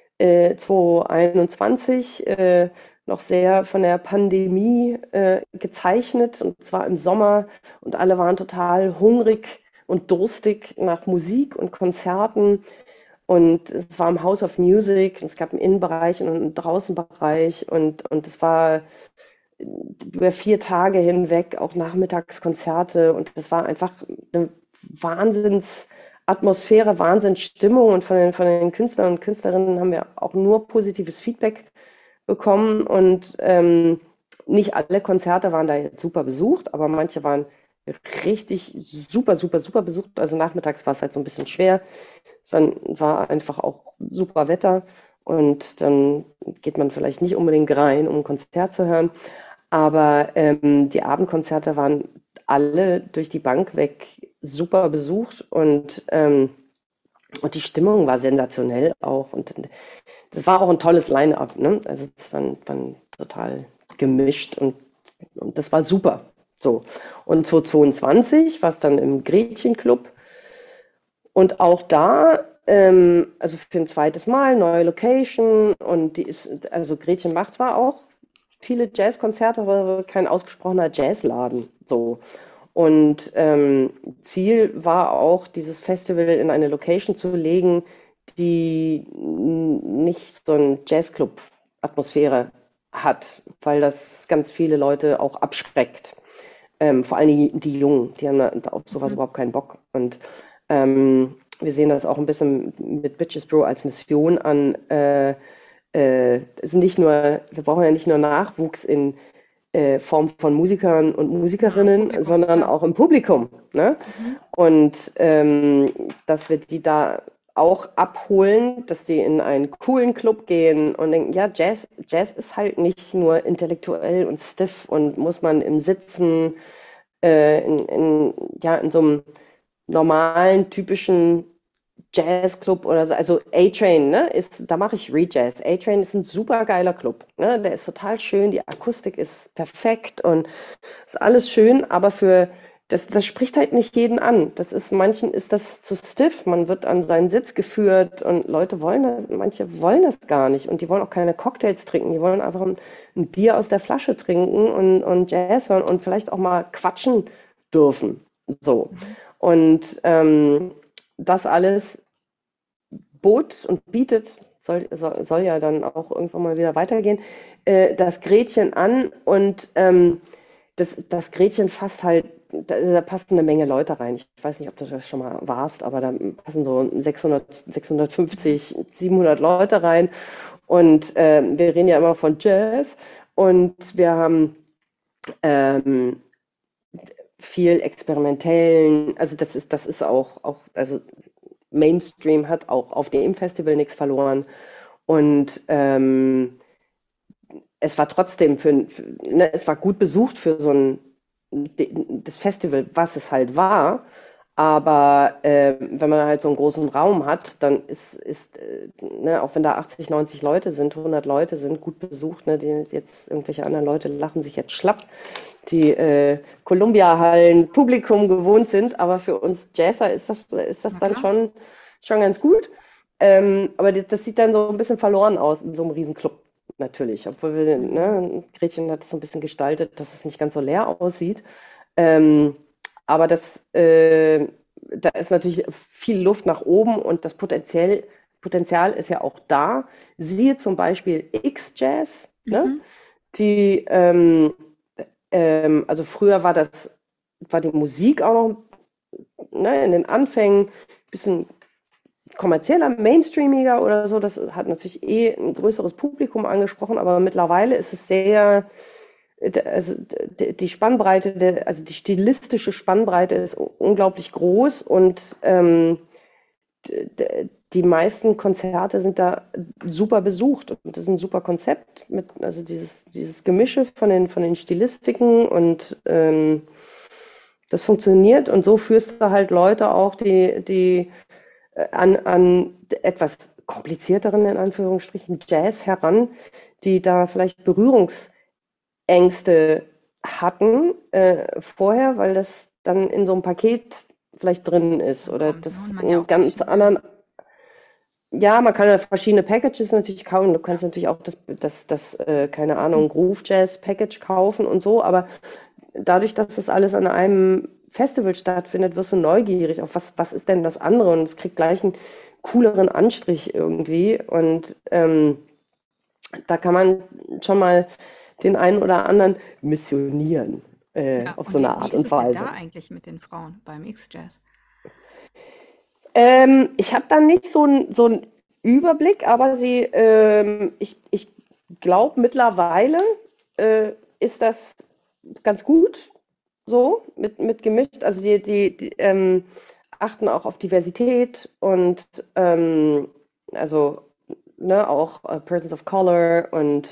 B: 2021, noch sehr von der Pandemie gezeichnet, und zwar im Sommer, und alle waren total hungrig und durstig nach Musik und Konzerten. Und es war im House of Music, es gab einen Innenbereich und einen Draußenbereich, und es war über 4 Tage hinweg auch Nachmittagskonzerte, und das war einfach eine Wahnsinnsatmosphäre, Wahnsinnsstimmung, und von den Künstlern und Künstlerinnen haben wir auch nur positives Feedback bekommen, und nicht alle Konzerte waren da jetzt super besucht, aber manche waren richtig super, super, super besucht. Also nachmittags war es halt so ein bisschen schwer. Dann war einfach auch super Wetter, und dann geht man vielleicht nicht unbedingt rein, um ein Konzert zu hören. Aber die Abendkonzerte waren alle durch die Bank weg super besucht, und die Stimmung war sensationell auch. Und das war auch ein tolles Line-up, ne? Also es waren total gemischt, und das war super. So. Und 2022 war es dann im Gretchen-Club, und auch da, also für ein zweites Mal, neue Location, und die ist, also Gretchen macht zwar auch viele Jazzkonzerte, aber kein ausgesprochener Jazzladen. So. Und Ziel war auch, dieses Festival in eine Location zu legen, die nicht so eine Jazzclub-Atmosphäre hat, weil das ganz viele Leute auch abschreckt. Vor allem die Jungen, die haben da auf sowas
A: Mhm.
B: überhaupt keinen Bock. Und wir sehen das auch ein bisschen mit Bitches Brew als Mission an. Es ist nicht nur, wir brauchen ja nicht nur Nachwuchs in Form von Musikern und
A: Ja,
B: Musikerinnen,
A: Publikum,
B: sondern
A: klar.
B: auch im Publikum. Ne?
A: Mhm.
B: Und dass wir die da auch abholen, dass die in einen coolen Club gehen und denken, ja, Jazz ist halt nicht nur intellektuell und stiff und muss man im Sitzen ja, in so einem normalen, typischen Jazzclub oder so. Also A-Train, ne, da mache ich Rejazz. A-Train ist ein super geiler Club. Ne? Der ist total schön, die Akustik ist perfekt und ist alles schön, aber das spricht halt nicht jeden an. Manchen ist das zu stiff, man wird an seinen Sitz geführt, und Leute wollen das, manche wollen das gar nicht, und die wollen auch keine Cocktails trinken, die wollen einfach ein Bier aus der Flasche trinken und Jazz hören und vielleicht auch mal quatschen dürfen. So.
A: Mhm.
B: Und das alles bot und bietet, soll ja dann auch irgendwann mal wieder weitergehen, das Gretchen an, und das Gretchen fasst halt, da passt eine Menge Leute rein. Ich weiß nicht, ob du das schon mal warst, aber da passen so 650, 700 Leute rein, und wir reden ja immer von Jazz, und wir haben ähm, viel experimentellen, also das ist auch, also Mainstream hat auch auf dem Festival nichts verloren, und es war trotzdem ne, es war gut besucht für so das Festival, was es halt war, Aber wenn man halt so einen großen Raum hat, dann ne, auch wenn da 80, 90 Leute sind, 100 Leute sind gut besucht, ne, die jetzt irgendwelche anderen Leute lachen sich jetzt schlapp, die Columbia-Hallen Publikum gewohnt sind, aber für uns Jazzer ist das
A: Na
B: dann
A: klar.
B: schon ganz gut. Aber das sieht dann so ein bisschen verloren aus in so einem Riesenclub natürlich, obwohl
A: Mhm.
B: ne, Gretchen hat es so ein bisschen gestaltet, dass es nicht ganz so leer aussieht. Ähm, aber da ist natürlich viel Luft nach oben und das Potenzial ist ja auch da. Siehe zum Beispiel X-Jazz, ne?
A: Mhm.
B: Die, also früher war die Musik auch noch, ne, in den Anfängen ein bisschen kommerzieller, mainstreamiger oder so. Das hat natürlich ein größeres Publikum angesprochen, aber mittlerweile ist es sehr, also die Spannbreite, also die stilistische Spannbreite ist unglaublich groß und die meisten Konzerte sind da super besucht und das ist ein super Konzept also dieses Gemische von den Stilistiken und das funktioniert und so führst du halt Leute auch, die an etwas komplizierteren, in Anführungsstrichen, Jazz heran, die da vielleicht Berührungsängste hatten vorher, weil das dann in so einem Paket vielleicht drin ist oder
A: Kommt, ne? Und
B: das
A: man ja
B: einen
A: auch
B: ganz
A: verschiedene.
B: anderen. Ja, man kann ja verschiedene Packages natürlich kaufen. Du kannst
A: Ja.
B: natürlich auch keine Ahnung, Groove Jazz Package kaufen und so, aber dadurch, dass das alles an einem Festival stattfindet, wirst du neugierig auf was ist denn das andere und es kriegt gleich einen cooleren Anstrich irgendwie und da kann man schon mal den einen oder anderen missionieren
A: Ja,
B: auf so
A: und
B: eine
A: wie
B: Art
A: ist
B: und
A: es denn
B: Weise.
A: da eigentlich mit den Frauen beim X-Jazz?
B: Ich habe da nicht so einen Überblick, aber ich glaube mittlerweile ist das ganz gut so mit gemischt. Also die achten auch auf Diversität und also ne, auch Persons of Color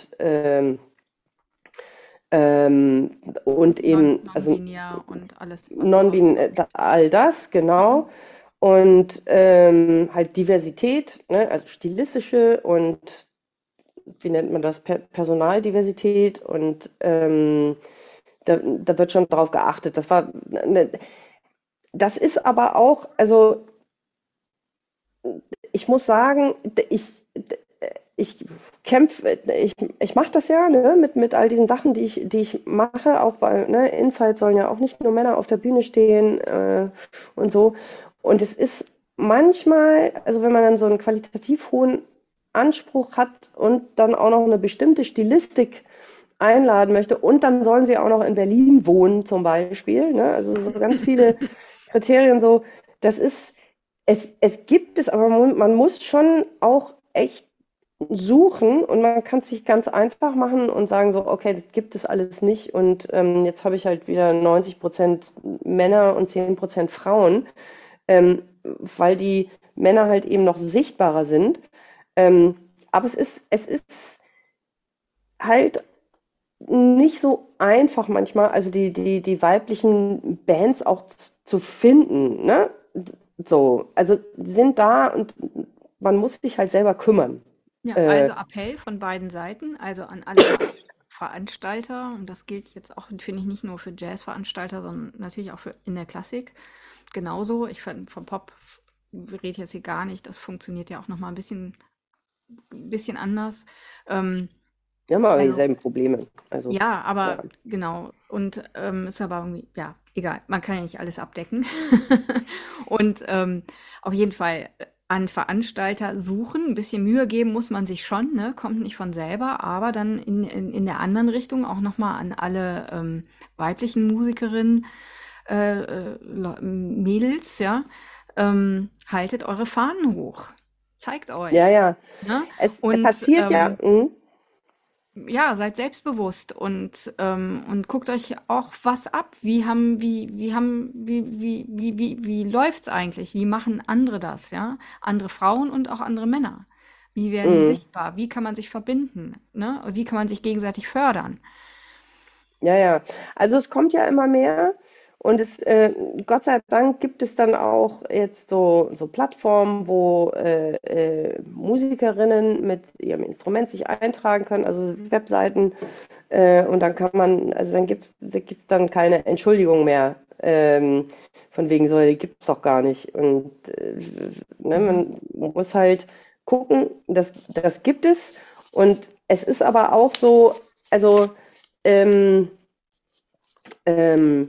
B: und eben also
A: Non-binär und alles, was es sonst
B: Non-Bin,
A: noch gibt.
B: all das,
A: Mhm.
B: genau. Und halt Diversität, ne? Also stilistische und wie nennt man das? Personaldiversität und da wird schon drauf geachtet. Das ist aber auch, also ich muss sagen, ich kämpfe, ich mache das ja ne, mit all diesen Sachen, die ich mache. Auch bei ne, Inside sollen ja auch nicht nur Männer auf der Bühne stehen und so. Und es ist manchmal, also wenn man dann so einen qualitativ hohen Anspruch hat und dann auch noch eine bestimmte Stilistik einladen möchte und dann sollen sie auch noch in Berlin wohnen zum Beispiel. Ne? Also so ganz viele Kriterien so, das ist, es gibt es, aber man muss schon auch echt suchen und man kann es sich ganz einfach machen und sagen so, okay, das gibt es alles nicht und jetzt habe ich halt wieder 90% Männer und 10% Frauen, weil die Männer halt eben noch sichtbarer sind. Ähm, aber es ist halt nicht so einfach manchmal, also die weiblichen Bands auch zu finden, ne? So, also die sind da und man muss sich halt selber kümmern.
A: Ja,
B: Äh,
A: also Appell von beiden Seiten, also an alle Veranstalter, und das gilt jetzt auch, finde ich, nicht nur für Jazzveranstalter, sondern natürlich auch für in der Klassik. Genauso, ich fand vom Pop rede ich jetzt hier gar nicht, das funktioniert ja auch noch mal ein bisschen anders. Ähm,
B: Wir haben aber
A: also
B: dieselben Probleme. Also,
A: ja,
B: ja.
A: aber genau. Und ist aber irgendwie, ja, egal. Man kann ja nicht alles abdecken. Und auf jeden Fall an Veranstalter suchen. Ein bisschen Mühe geben muss man sich schon, ne? Kommt nicht von selber, aber dann in der anderen Richtung auch nochmal an alle weiblichen Musikerinnen, Mädels, ja. Haltet eure Fahnen hoch. Zeigt
B: Ja,
A: euch.
B: ja.
A: Ne?
B: Es
A: Und
B: passiert ja,
A: ja, seid selbstbewusst und guckt euch auch was ab. Wie läuft's eigentlich? Wie machen andere das, ja? Andere Frauen und auch andere Männer. Wie werden die
B: mm,
A: sichtbar? Wie kann man sich verbinden, ne? Wie kann man sich gegenseitig fördern?
B: ja, ja. Also es kommt ja immer mehr Und Gott sei Dank gibt es dann auch jetzt so Plattformen, wo Musikerinnen mit ihrem Instrument sich eintragen können, also Webseiten. Und dann kann man, also da gibt's dann keine Entschuldigung mehr. Von wegen so, die gibt es doch gar nicht. Und ne,
A: Mhm.
B: man muss halt gucken, das gibt es. Und es ist aber auch so, also ähm, ähm,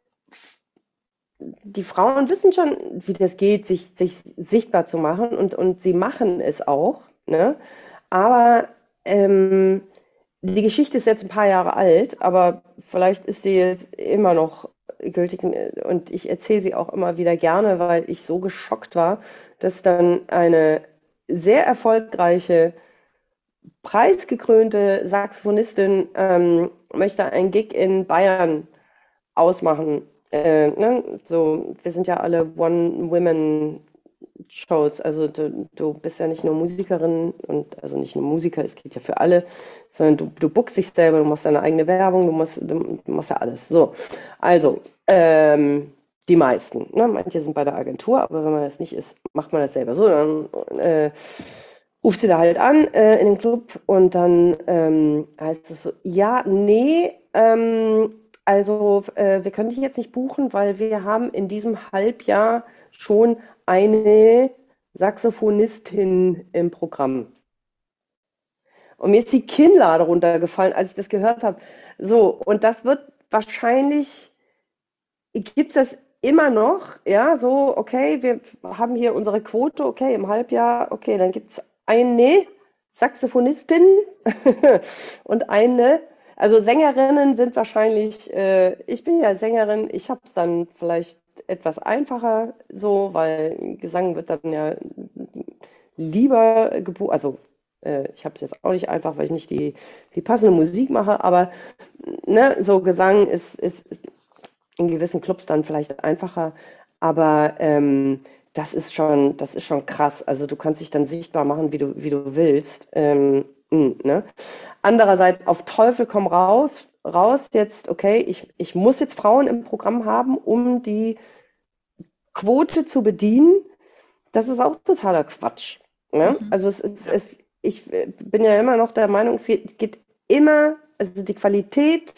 B: die Frauen wissen schon, wie das geht, sich sichtbar zu machen und sie machen es auch. Ne? Aber ähm, die Geschichte ist jetzt ein paar Jahre alt, aber vielleicht ist sie jetzt immer noch gültig und ich erzähle sie auch immer wieder gerne, weil ich so geschockt war, dass dann eine sehr erfolgreiche, preisgekrönte Saxophonistin möchte ein Gig in Bayern ausmachen. Ne? So, wir sind ja alle One-Women-Shows. Also du bist ja nicht nur Musikerin und also nicht nur Musiker, es geht ja für alle, sondern du bookst dich selber, du machst deine eigene Werbung, du machst ja alles. So, also die meisten. Ne? Manche sind bei der Agentur, aber wenn man das nicht ist, macht man das selber. So, dann ruft sie da halt an in den Club und dann heißt es so, ja, nee, also wir können dich jetzt nicht buchen, weil wir haben in diesem Halbjahr schon eine Saxophonistin im Programm. Und mir ist die Kinnlade runtergefallen, als ich das gehört habe. So, und das wird wahrscheinlich, gibt es das immer noch, ja, so, okay, wir haben hier unsere Quote, okay, im Halbjahr, okay, dann gibt es eine Saxophonistin und eine, also Sängerinnen sind wahrscheinlich, ich bin ja Sängerin, ich habe es dann vielleicht etwas einfacher so, weil Gesang wird dann ja lieber gebucht, also ich habe es jetzt auch nicht einfach, weil ich nicht die passende Musik mache, aber ne, so Gesang ist in gewissen Clubs dann vielleicht einfacher, aber das ist schon krass. Also du kannst dich dann sichtbar machen, wie du willst. Ne? Andererseits auf Teufel komm raus jetzt, okay, ich muss jetzt Frauen im Programm haben, um die Quote zu bedienen. Das ist auch totaler Quatsch. Ne?
A: Mhm.
B: Also
A: Ja,
B: ich bin ja immer noch der Meinung, es geht immer, also die Qualität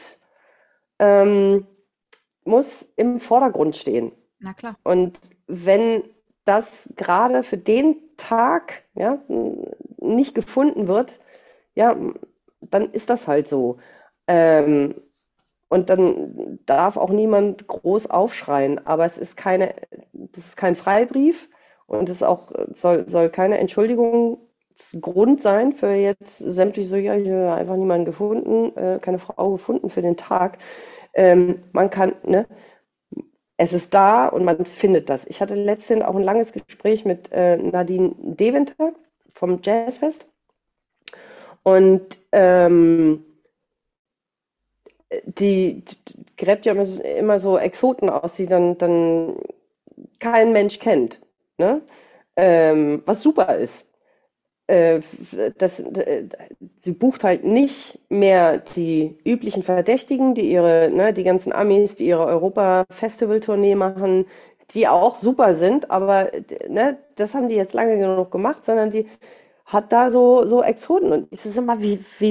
B: ähm, muss im Vordergrund stehen.
A: na klar.
B: Und wenn das gerade für den Tag ja, nicht gefunden wird, ja, dann ist das halt so. Ähm, und dann darf auch niemand groß aufschreien. Aber das ist kein Freibrief und es auch soll keine Entschuldigungsgrund sein für jetzt sämtlich so, ja, ich habe einfach niemanden gefunden, keine Frau gefunden für den Tag. Man kann, ne, es ist da und man findet das. Ich hatte letztens auch ein langes Gespräch mit Nadine Deventer vom Jazzfest und die gräbt ja immer so Exoten aus, die dann kein Mensch kennt. Ne? Was super ist. Äh, sie bucht halt nicht mehr die üblichen Verdächtigen, die ganzen Amis, die ihre Europa-Festival-Tournee machen, die auch super sind, aber ne, das haben die jetzt lange genug gemacht, sondern die hat da so Exoten. Und es ist immer,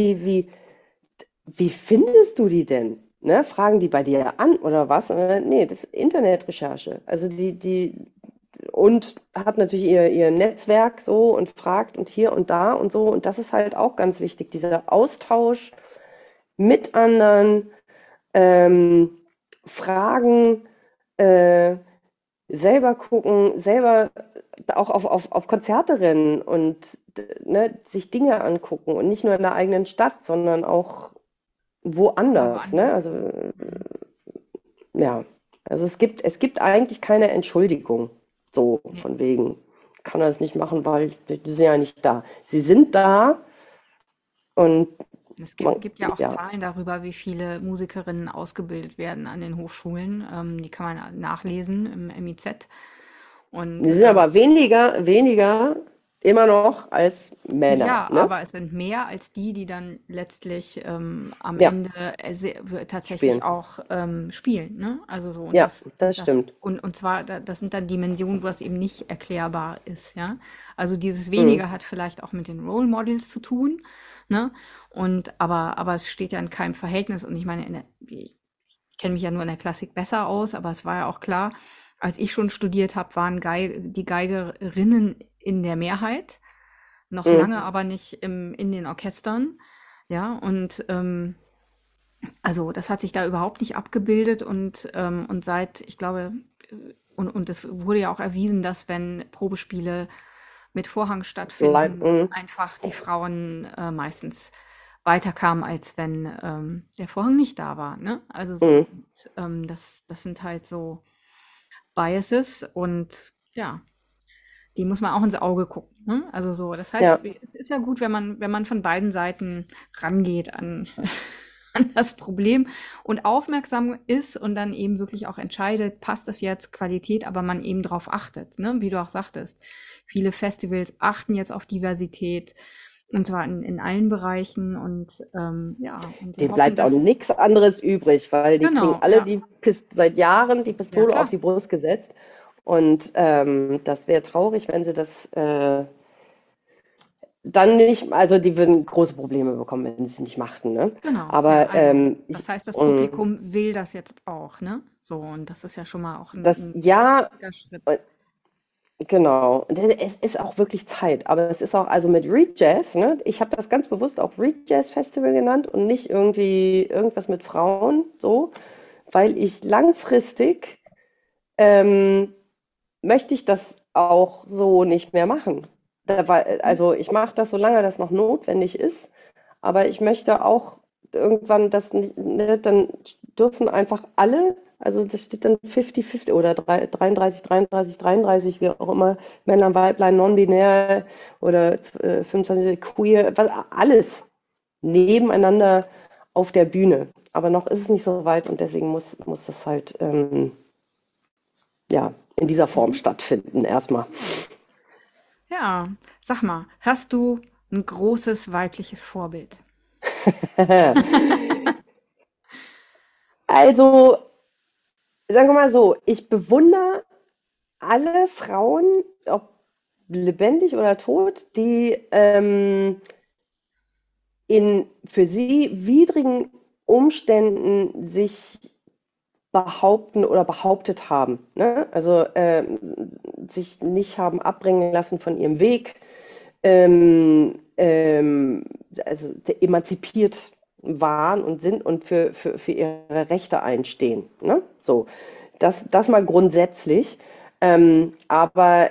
B: wie findest du die denn? Ne? Fragen die bei dir an oder was? Nee, das ist Internetrecherche. Also und hat natürlich ihr Netzwerk so und fragt und hier und da und so. Und das ist halt auch ganz wichtig, dieser Austausch mit anderen, ähm, Fragen, äh, selber gucken, selber auch auf Konzerte rennen und ne, sich Dinge angucken und nicht nur in der eigenen Stadt, sondern auch
A: Mal
B: woanders. Ne?
A: woanders.
B: Also
A: Mhm.
B: ja, also es gibt eigentlich keine Entschuldigung, so
A: Nee.
B: von wegen, kann er es nicht machen, weil die sind ja nicht da. Sie sind da und
A: Es
B: man,
A: gibt ja auch
B: ja,
A: Zahlen darüber, wie viele Musikerinnen ausgebildet werden an den Hochschulen. Die kann man nachlesen im MIZ. Und
B: die sind aber weniger immer noch als Männer,
A: Ja,
B: ne?
A: aber es sind mehr als die, die dann letztlich am
B: Ja,
A: Ende tatsächlich
B: spielen.
A: auch spielen, ne? Also so,
B: Ja, das stimmt.
A: und zwar, das sind dann Dimensionen, wo das eben nicht erklärbar ist, ja. Also dieses
B: Mhm.
A: Wenige hat vielleicht auch mit den Role Models zu tun, ne? Aber es steht ja in keinem Verhältnis. Und ich meine, ich kenne mich ja nur in der Klassik besser aus, aber es war ja auch klar, als ich schon studiert habe, waren die Geigerinnen in der Mehrheit, noch
B: Mhm.
A: lange aber nicht in den Orchestern. Ja, und also das hat sich da überhaupt nicht abgebildet und seit, ich glaube, und es wurde ja auch erwiesen, dass wenn Probespiele mit Vorhang stattfinden, dass
B: Mhm.
A: einfach die Frauen meistens weiterkamen, als wenn der Vorhang nicht da war. Ne? Also so,
B: Mhm.
A: und, das sind halt so Biases und ja, die muss man auch ins Auge gucken. Ne? Also so, das heißt,
B: Ja,
A: es ist ja gut, wenn man von beiden Seiten rangeht an, an das Problem und aufmerksam ist und dann eben wirklich auch entscheidet, passt das jetzt Qualität, aber man eben darauf achtet, ne? Wie du auch sagtest. Viele Festivals achten jetzt auf Diversität und zwar in allen Bereichen und ja, und wir
B: dem
A: hoffen,
B: bleibt auch
A: dass,
B: nichts anderes übrig, weil die kriegen
A: genau,
B: alle
A: ja,
B: die seit Jahren die
A: ja
B: Pistole auf
A: klar,
B: die Brust gesetzt. Und das wäre traurig, wenn sie das dann nicht, also die würden große Probleme bekommen, wenn sie es nicht machten, ne?
A: genau, ja,
B: Aber
A: also
B: ich,
A: das heißt, das
B: mh,
A: Publikum will das jetzt auch, ne? So, und das ist ja schon mal auch
B: das
A: ein
B: ja,
A: wichtiger Schritt.
B: genau. Und es ist auch wirklich Zeit. Aber es ist auch, also mit Reed Jazz, ne? Ich habe das ganz bewusst auch Reed Jazz Festival genannt und nicht irgendwie irgendwas mit Frauen, so, weil ich langfristig ähm, möchte ich das auch so nicht mehr machen. Also ich mache das, solange das noch notwendig ist, aber ich möchte auch irgendwann das nicht, ne, dann dürfen einfach alle, also das steht dann 50-50 oder 33, 33, 33, wie auch immer, Männlein, Weiblein, non-binär oder 25 queer, alles nebeneinander auf der Bühne. Aber noch ist es nicht so weit und deswegen muss das halt ja, in dieser Form
A: Mhm.
B: stattfinden erstmal.
A: Ja. Ja, sag mal, hast du ein großes weibliches Vorbild?
B: Also, sagen wir mal so, ich bewundere alle Frauen, ob lebendig oder tot, die in für sie widrigen Umständen sich behaupten oder behauptet haben. Ne? Also sich nicht haben abbringen lassen von ihrem Weg, ähm, also emanzipiert waren und sind und für ihre Rechte einstehen. Ne? So, das mal grundsätzlich. Aber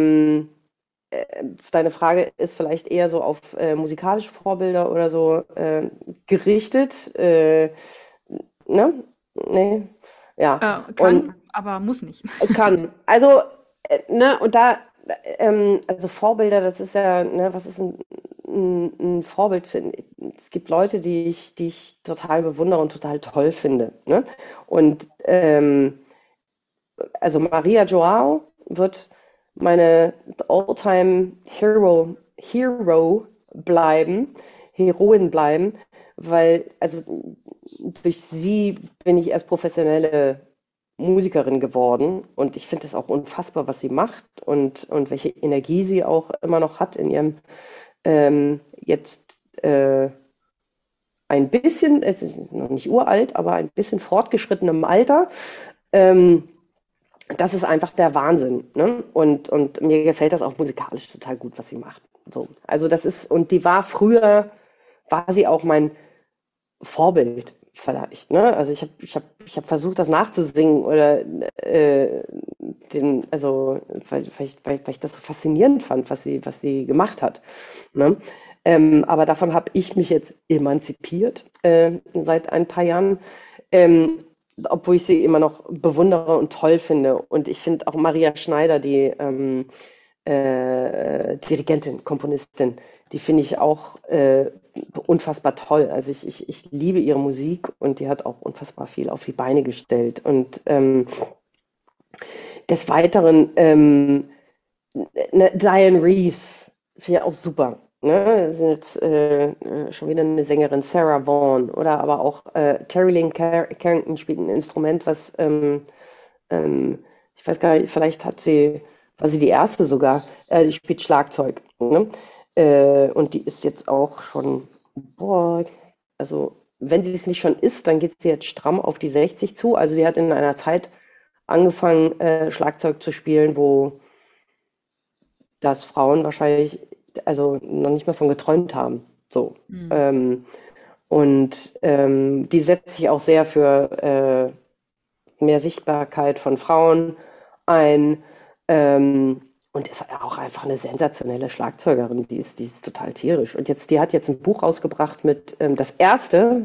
B: deine Frage ist vielleicht eher so auf musikalische Vorbilder oder so gerichtet. Ne? Nee. Ja. Und
A: Kann, aber muss nicht.
B: kann. Also, ne, und da, also Vorbilder, das ist ja, ne, was ist ein Vorbild für, es gibt Leute, die ich total bewundere und total toll finde, ne? Und also Maria Joao wird meine All-Time Hero bleiben, Heroin bleiben, weil also durch sie bin ich erst professionelle Musikerin geworden und ich finde es auch unfassbar, was sie macht und welche Energie sie auch immer noch hat in ihrem jetzt ein bisschen, es ist noch nicht uralt, aber ein bisschen fortgeschrittenem Alter. Ähm, Das ist einfach der Wahnsinn. Ne? Und mir gefällt das auch musikalisch total gut, was sie macht. So. Also das ist, und die war früher, war sie auch mein Vorbild vielleicht. Ne? Also ich hab versucht, das nachzusingen oder also weil ich das so faszinierend fand, was sie gemacht hat. Ne? Aber davon habe ich mich jetzt emanzipiert seit ein paar Jahren. Ähm, Obwohl ich sie immer noch bewundere und toll finde. Und ich finde auch Maria Schneider, die Dirigentin, Komponistin, die finde ich auch unfassbar toll. Also ich liebe ihre Musik und die hat auch unfassbar viel auf die Beine gestellt. Und des Weiteren ne, Diane Reeves. finde ich auch super. Ne? Das sind jetzt schon wieder eine Sängerin, Sarah Vaughan, oder aber auch Terry Lynn Carrington spielt ein Instrument, was ähm, ich weiß gar nicht, vielleicht war sie die erste sogar, die spielt Schlagzeug. Ne? Und die ist jetzt auch schon, boah, also wenn sie es nicht schon ist, dann geht sie jetzt stramm auf die 60 zu. Also die hat in einer Zeit angefangen, Schlagzeug zu spielen, wo das Frauen wahrscheinlich also noch nicht mal von geträumt haben. So.
A: Mhm.
B: Ähm, und die setzt sich auch sehr für mehr Sichtbarkeit von Frauen ein. Und ist auch einfach eine sensationelle Schlagzeugerin. Die ist total tierisch. Und jetzt, die hat jetzt ein Buch rausgebracht mit das erste,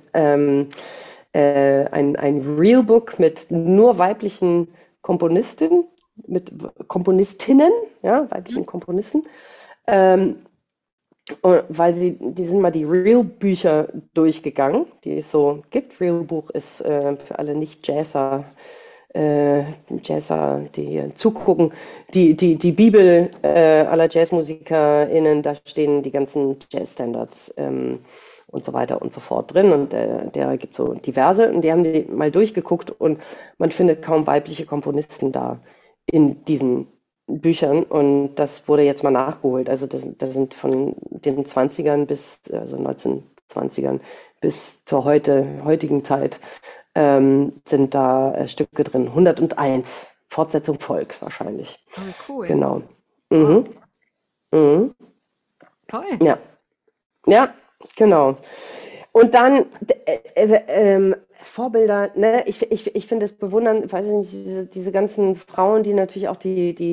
B: ein Real Book mit nur weiblichen Komponistinnen, mit Komponistinnen, ja, weiblichen Komponisten. Ähm, weil die sind mal die Real-Bücher durchgegangen, die es so gibt. Real-Buch ist für alle Nicht-Jazzer, Jazzer, die hier zugucken, die Bibel aller JazzmusikerInnen, da stehen die ganzen Jazz-Standards und so weiter und so fort drin. Und der gibt so diverse, und die haben die mal durchgeguckt, und man findet kaum weibliche Komponisten da in diesen Büchern, und das wurde jetzt mal nachgeholt. Also das sind von den 20ern bis, also 1920ern bis zur heutigen Zeit sind da Stücke drin. 101. Fortsetzung folgt wahrscheinlich.
A: Oh, wie cool.
B: Genau.
A: Wow,
B: Mhm. Mhm.
A: toll.
B: Ja. Ja, genau. Und dann Vorbilder, ne? Ich finde es bewundern, weiß ich nicht, diese ganzen Frauen, die natürlich auch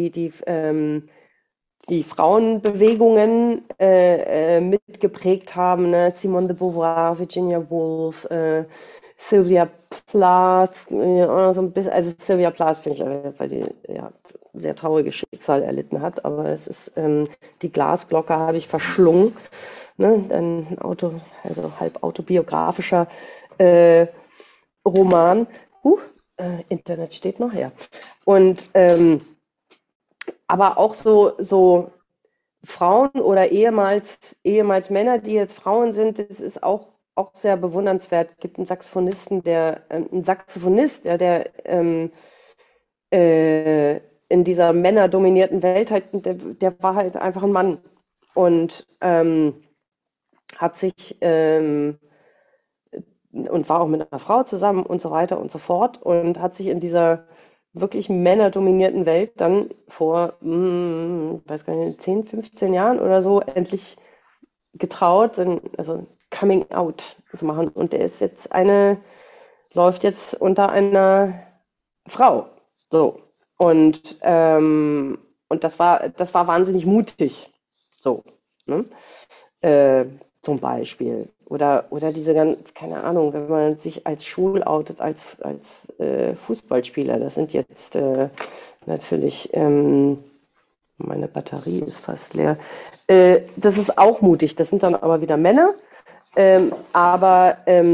B: die Frauenbewegungen mitgeprägt haben, ne? Simone de Beauvoir, Virginia Woolf, Sylvia Plath, ja, so ein bisschen, also Sylvia Plath finde ich, weil die ja sehr traurige Schicksal erlitten hat, aber es ist die Glasglocke habe ich verschlungen, ne? Ein also halb autobiografischer äh, Roman. Internet steht noch her. Und aber auch so Frauen oder ehemals Männer, die jetzt Frauen sind, das ist auch sehr bewundernswert. Es gibt einen Saxophonist, der äh, in dieser männerdominierten Welt halt, der war halt einfach ein Mann und hat sich und war auch mit einer Frau zusammen und so weiter und so fort und hat sich in dieser wirklich männerdominierten Welt dann vor, weiß gar nicht, 10, 15 Jahren oder so endlich getraut, also Coming Out zu machen. Und der ist jetzt läuft jetzt unter einer Frau. So. Und das war wahnsinnig mutig. So. Ne? Äh, zum Beispiel. Oder diese ganz, keine Ahnung, wenn man sich als schwul outet, als Fußballspieler, das sind jetzt natürlich, meine Batterie ist fast leer. Das ist auch mutig, das sind dann aber wieder Männer. Aber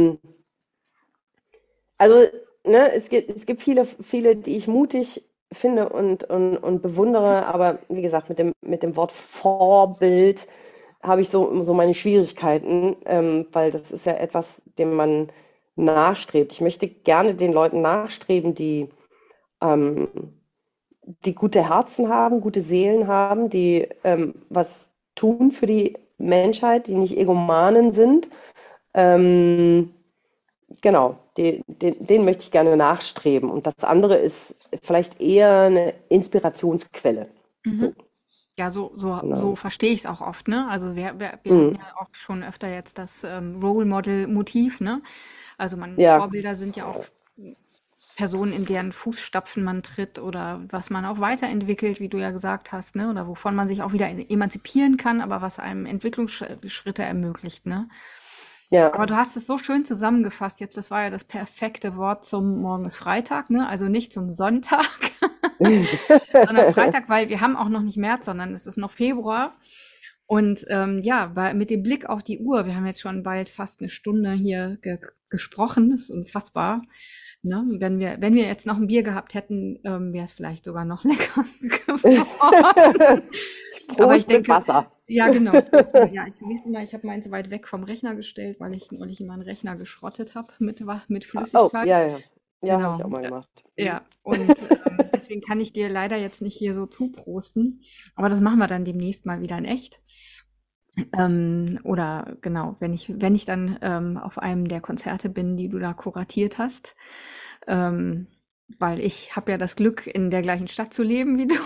B: also, ne, es gibt viele, die ich mutig finde und bewundere, aber wie gesagt, mit dem Wort Vorbild habe ich so meine Schwierigkeiten, weil das ist ja etwas, dem man nachstrebt. Ich möchte gerne den Leuten nachstreben, ähm, die gute Herzen haben, gute Seelen haben, die was tun für die Menschheit, die nicht Egomanen sind. Ähm, Genau, den möchte ich gerne nachstreben. Und das andere ist vielleicht eher eine Inspirationsquelle. So,
A: Mhm. Ja, so
B: genau.
A: verstehe ich es auch oft, ne? Also wir hatten
B: Mhm.
A: ja auch schon öfter jetzt das Role Model-Motiv, ne? Also
B: Ja,
A: Vorbilder sind ja auch Personen, in deren Fußstapfen man tritt oder was man auch weiterentwickelt, wie du ja gesagt hast, ne? Oder wovon man sich auch wieder emanzipieren kann, aber was einem Entwicklungsschritte ermöglicht, ne?
B: ja.
A: Aber du hast es so schön zusammengefasst jetzt. Das war ja das perfekte Wort zum Morgen ist Freitag, ne? Also nicht zum Sonntag, sondern Freitag, weil wir haben auch noch nicht März, sondern es ist noch Februar. Und ja, mit dem Blick auf die Uhr, wir haben jetzt schon bald fast eine Stunde hier gesprochen, das ist unfassbar. Ne? Wenn wir jetzt noch ein Bier gehabt hätten, wäre es vielleicht sogar noch lecker geworden. Aber ich
B: Prost mit
A: denke,
B: Wasser.
A: Ja, genau. Ja, siehst du mal, ich habe meins weit weg vom Rechner gestellt, weil ich neulich meinen Rechner geschrottet habe mit
B: Oh,
A: Flüssigkeit.
B: ja, ja. Ja, habe
A: Genau.
B: ich auch mal gemacht.
A: Ja, und deswegen kann ich dir leider jetzt nicht hier so zuprosten. Aber das machen wir dann demnächst mal wieder in echt. Oder genau, wenn ich dann auf einem der Konzerte bin, die du da kuratiert hast. Ähm, weil ich habe ja das Glück, in der gleichen Stadt zu leben wie du.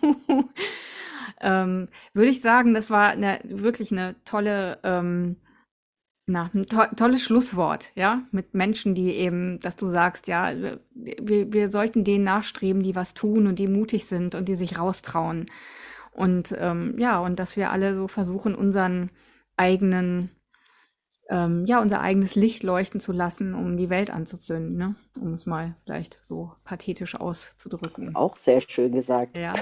A: Würde ich sagen, das war wirklich eine tolle, ein tolles Schlusswort, ja, mit Menschen, die eben, dass du sagst, ja, wir sollten denen nachstreben, die was tun und die mutig sind und die sich raustrauen. Und ja, und dass wir alle so versuchen, eigenen, unser eigenes Licht leuchten zu lassen, um die Welt anzuzünden, ne? Um es mal vielleicht so pathetisch auszudrücken.
B: Auch sehr schön gesagt.
A: Ja.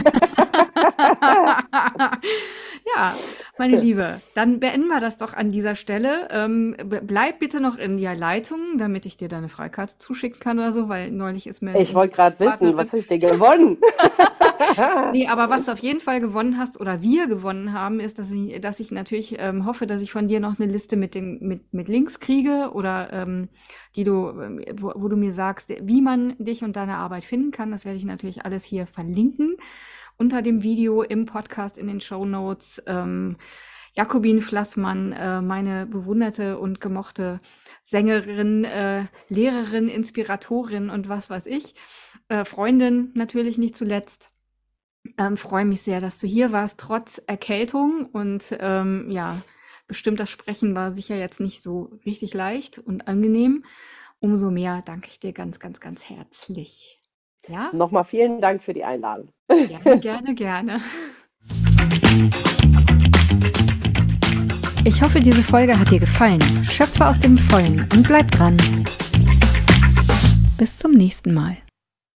A: Ja, meine Liebe, dann beenden wir das doch an dieser Stelle. Bleib bitte noch in der Leitung, damit ich dir deine Freikarte zuschicken kann oder so, weil neulich ist mir
B: Ich wollte gerade wissen, was habe ich denn gewonnen?
A: Nee, aber was du auf jeden Fall gewonnen hast oder wir gewonnen haben, ist, dass ich natürlich hoffe, dass ich von dir noch eine Liste mit Links kriege oder die wo du mir sagst, wie man dich und deine Arbeit finden kann. Das werde ich natürlich alles hier verlinken unter dem Video, im Podcast, in den Shownotes. Jakobin Flassmann, meine bewunderte und gemochte Sängerin, Lehrerin, Inspiratorin und was weiß ich. Freundin natürlich nicht zuletzt. Freue mich sehr, dass du hier warst, trotz Erkältung. Und ja, bestimmt das Sprechen war sicher jetzt nicht so richtig leicht und angenehm. Umso mehr danke ich dir ganz, ganz, ganz herzlich. Ja?
B: Nochmal vielen Dank für die Einladung.
A: Gerne, gerne, gerne. Ich hoffe, diese Folge hat dir gefallen. Schöpfe aus dem Vollen und bleib dran. Bis zum nächsten Mal.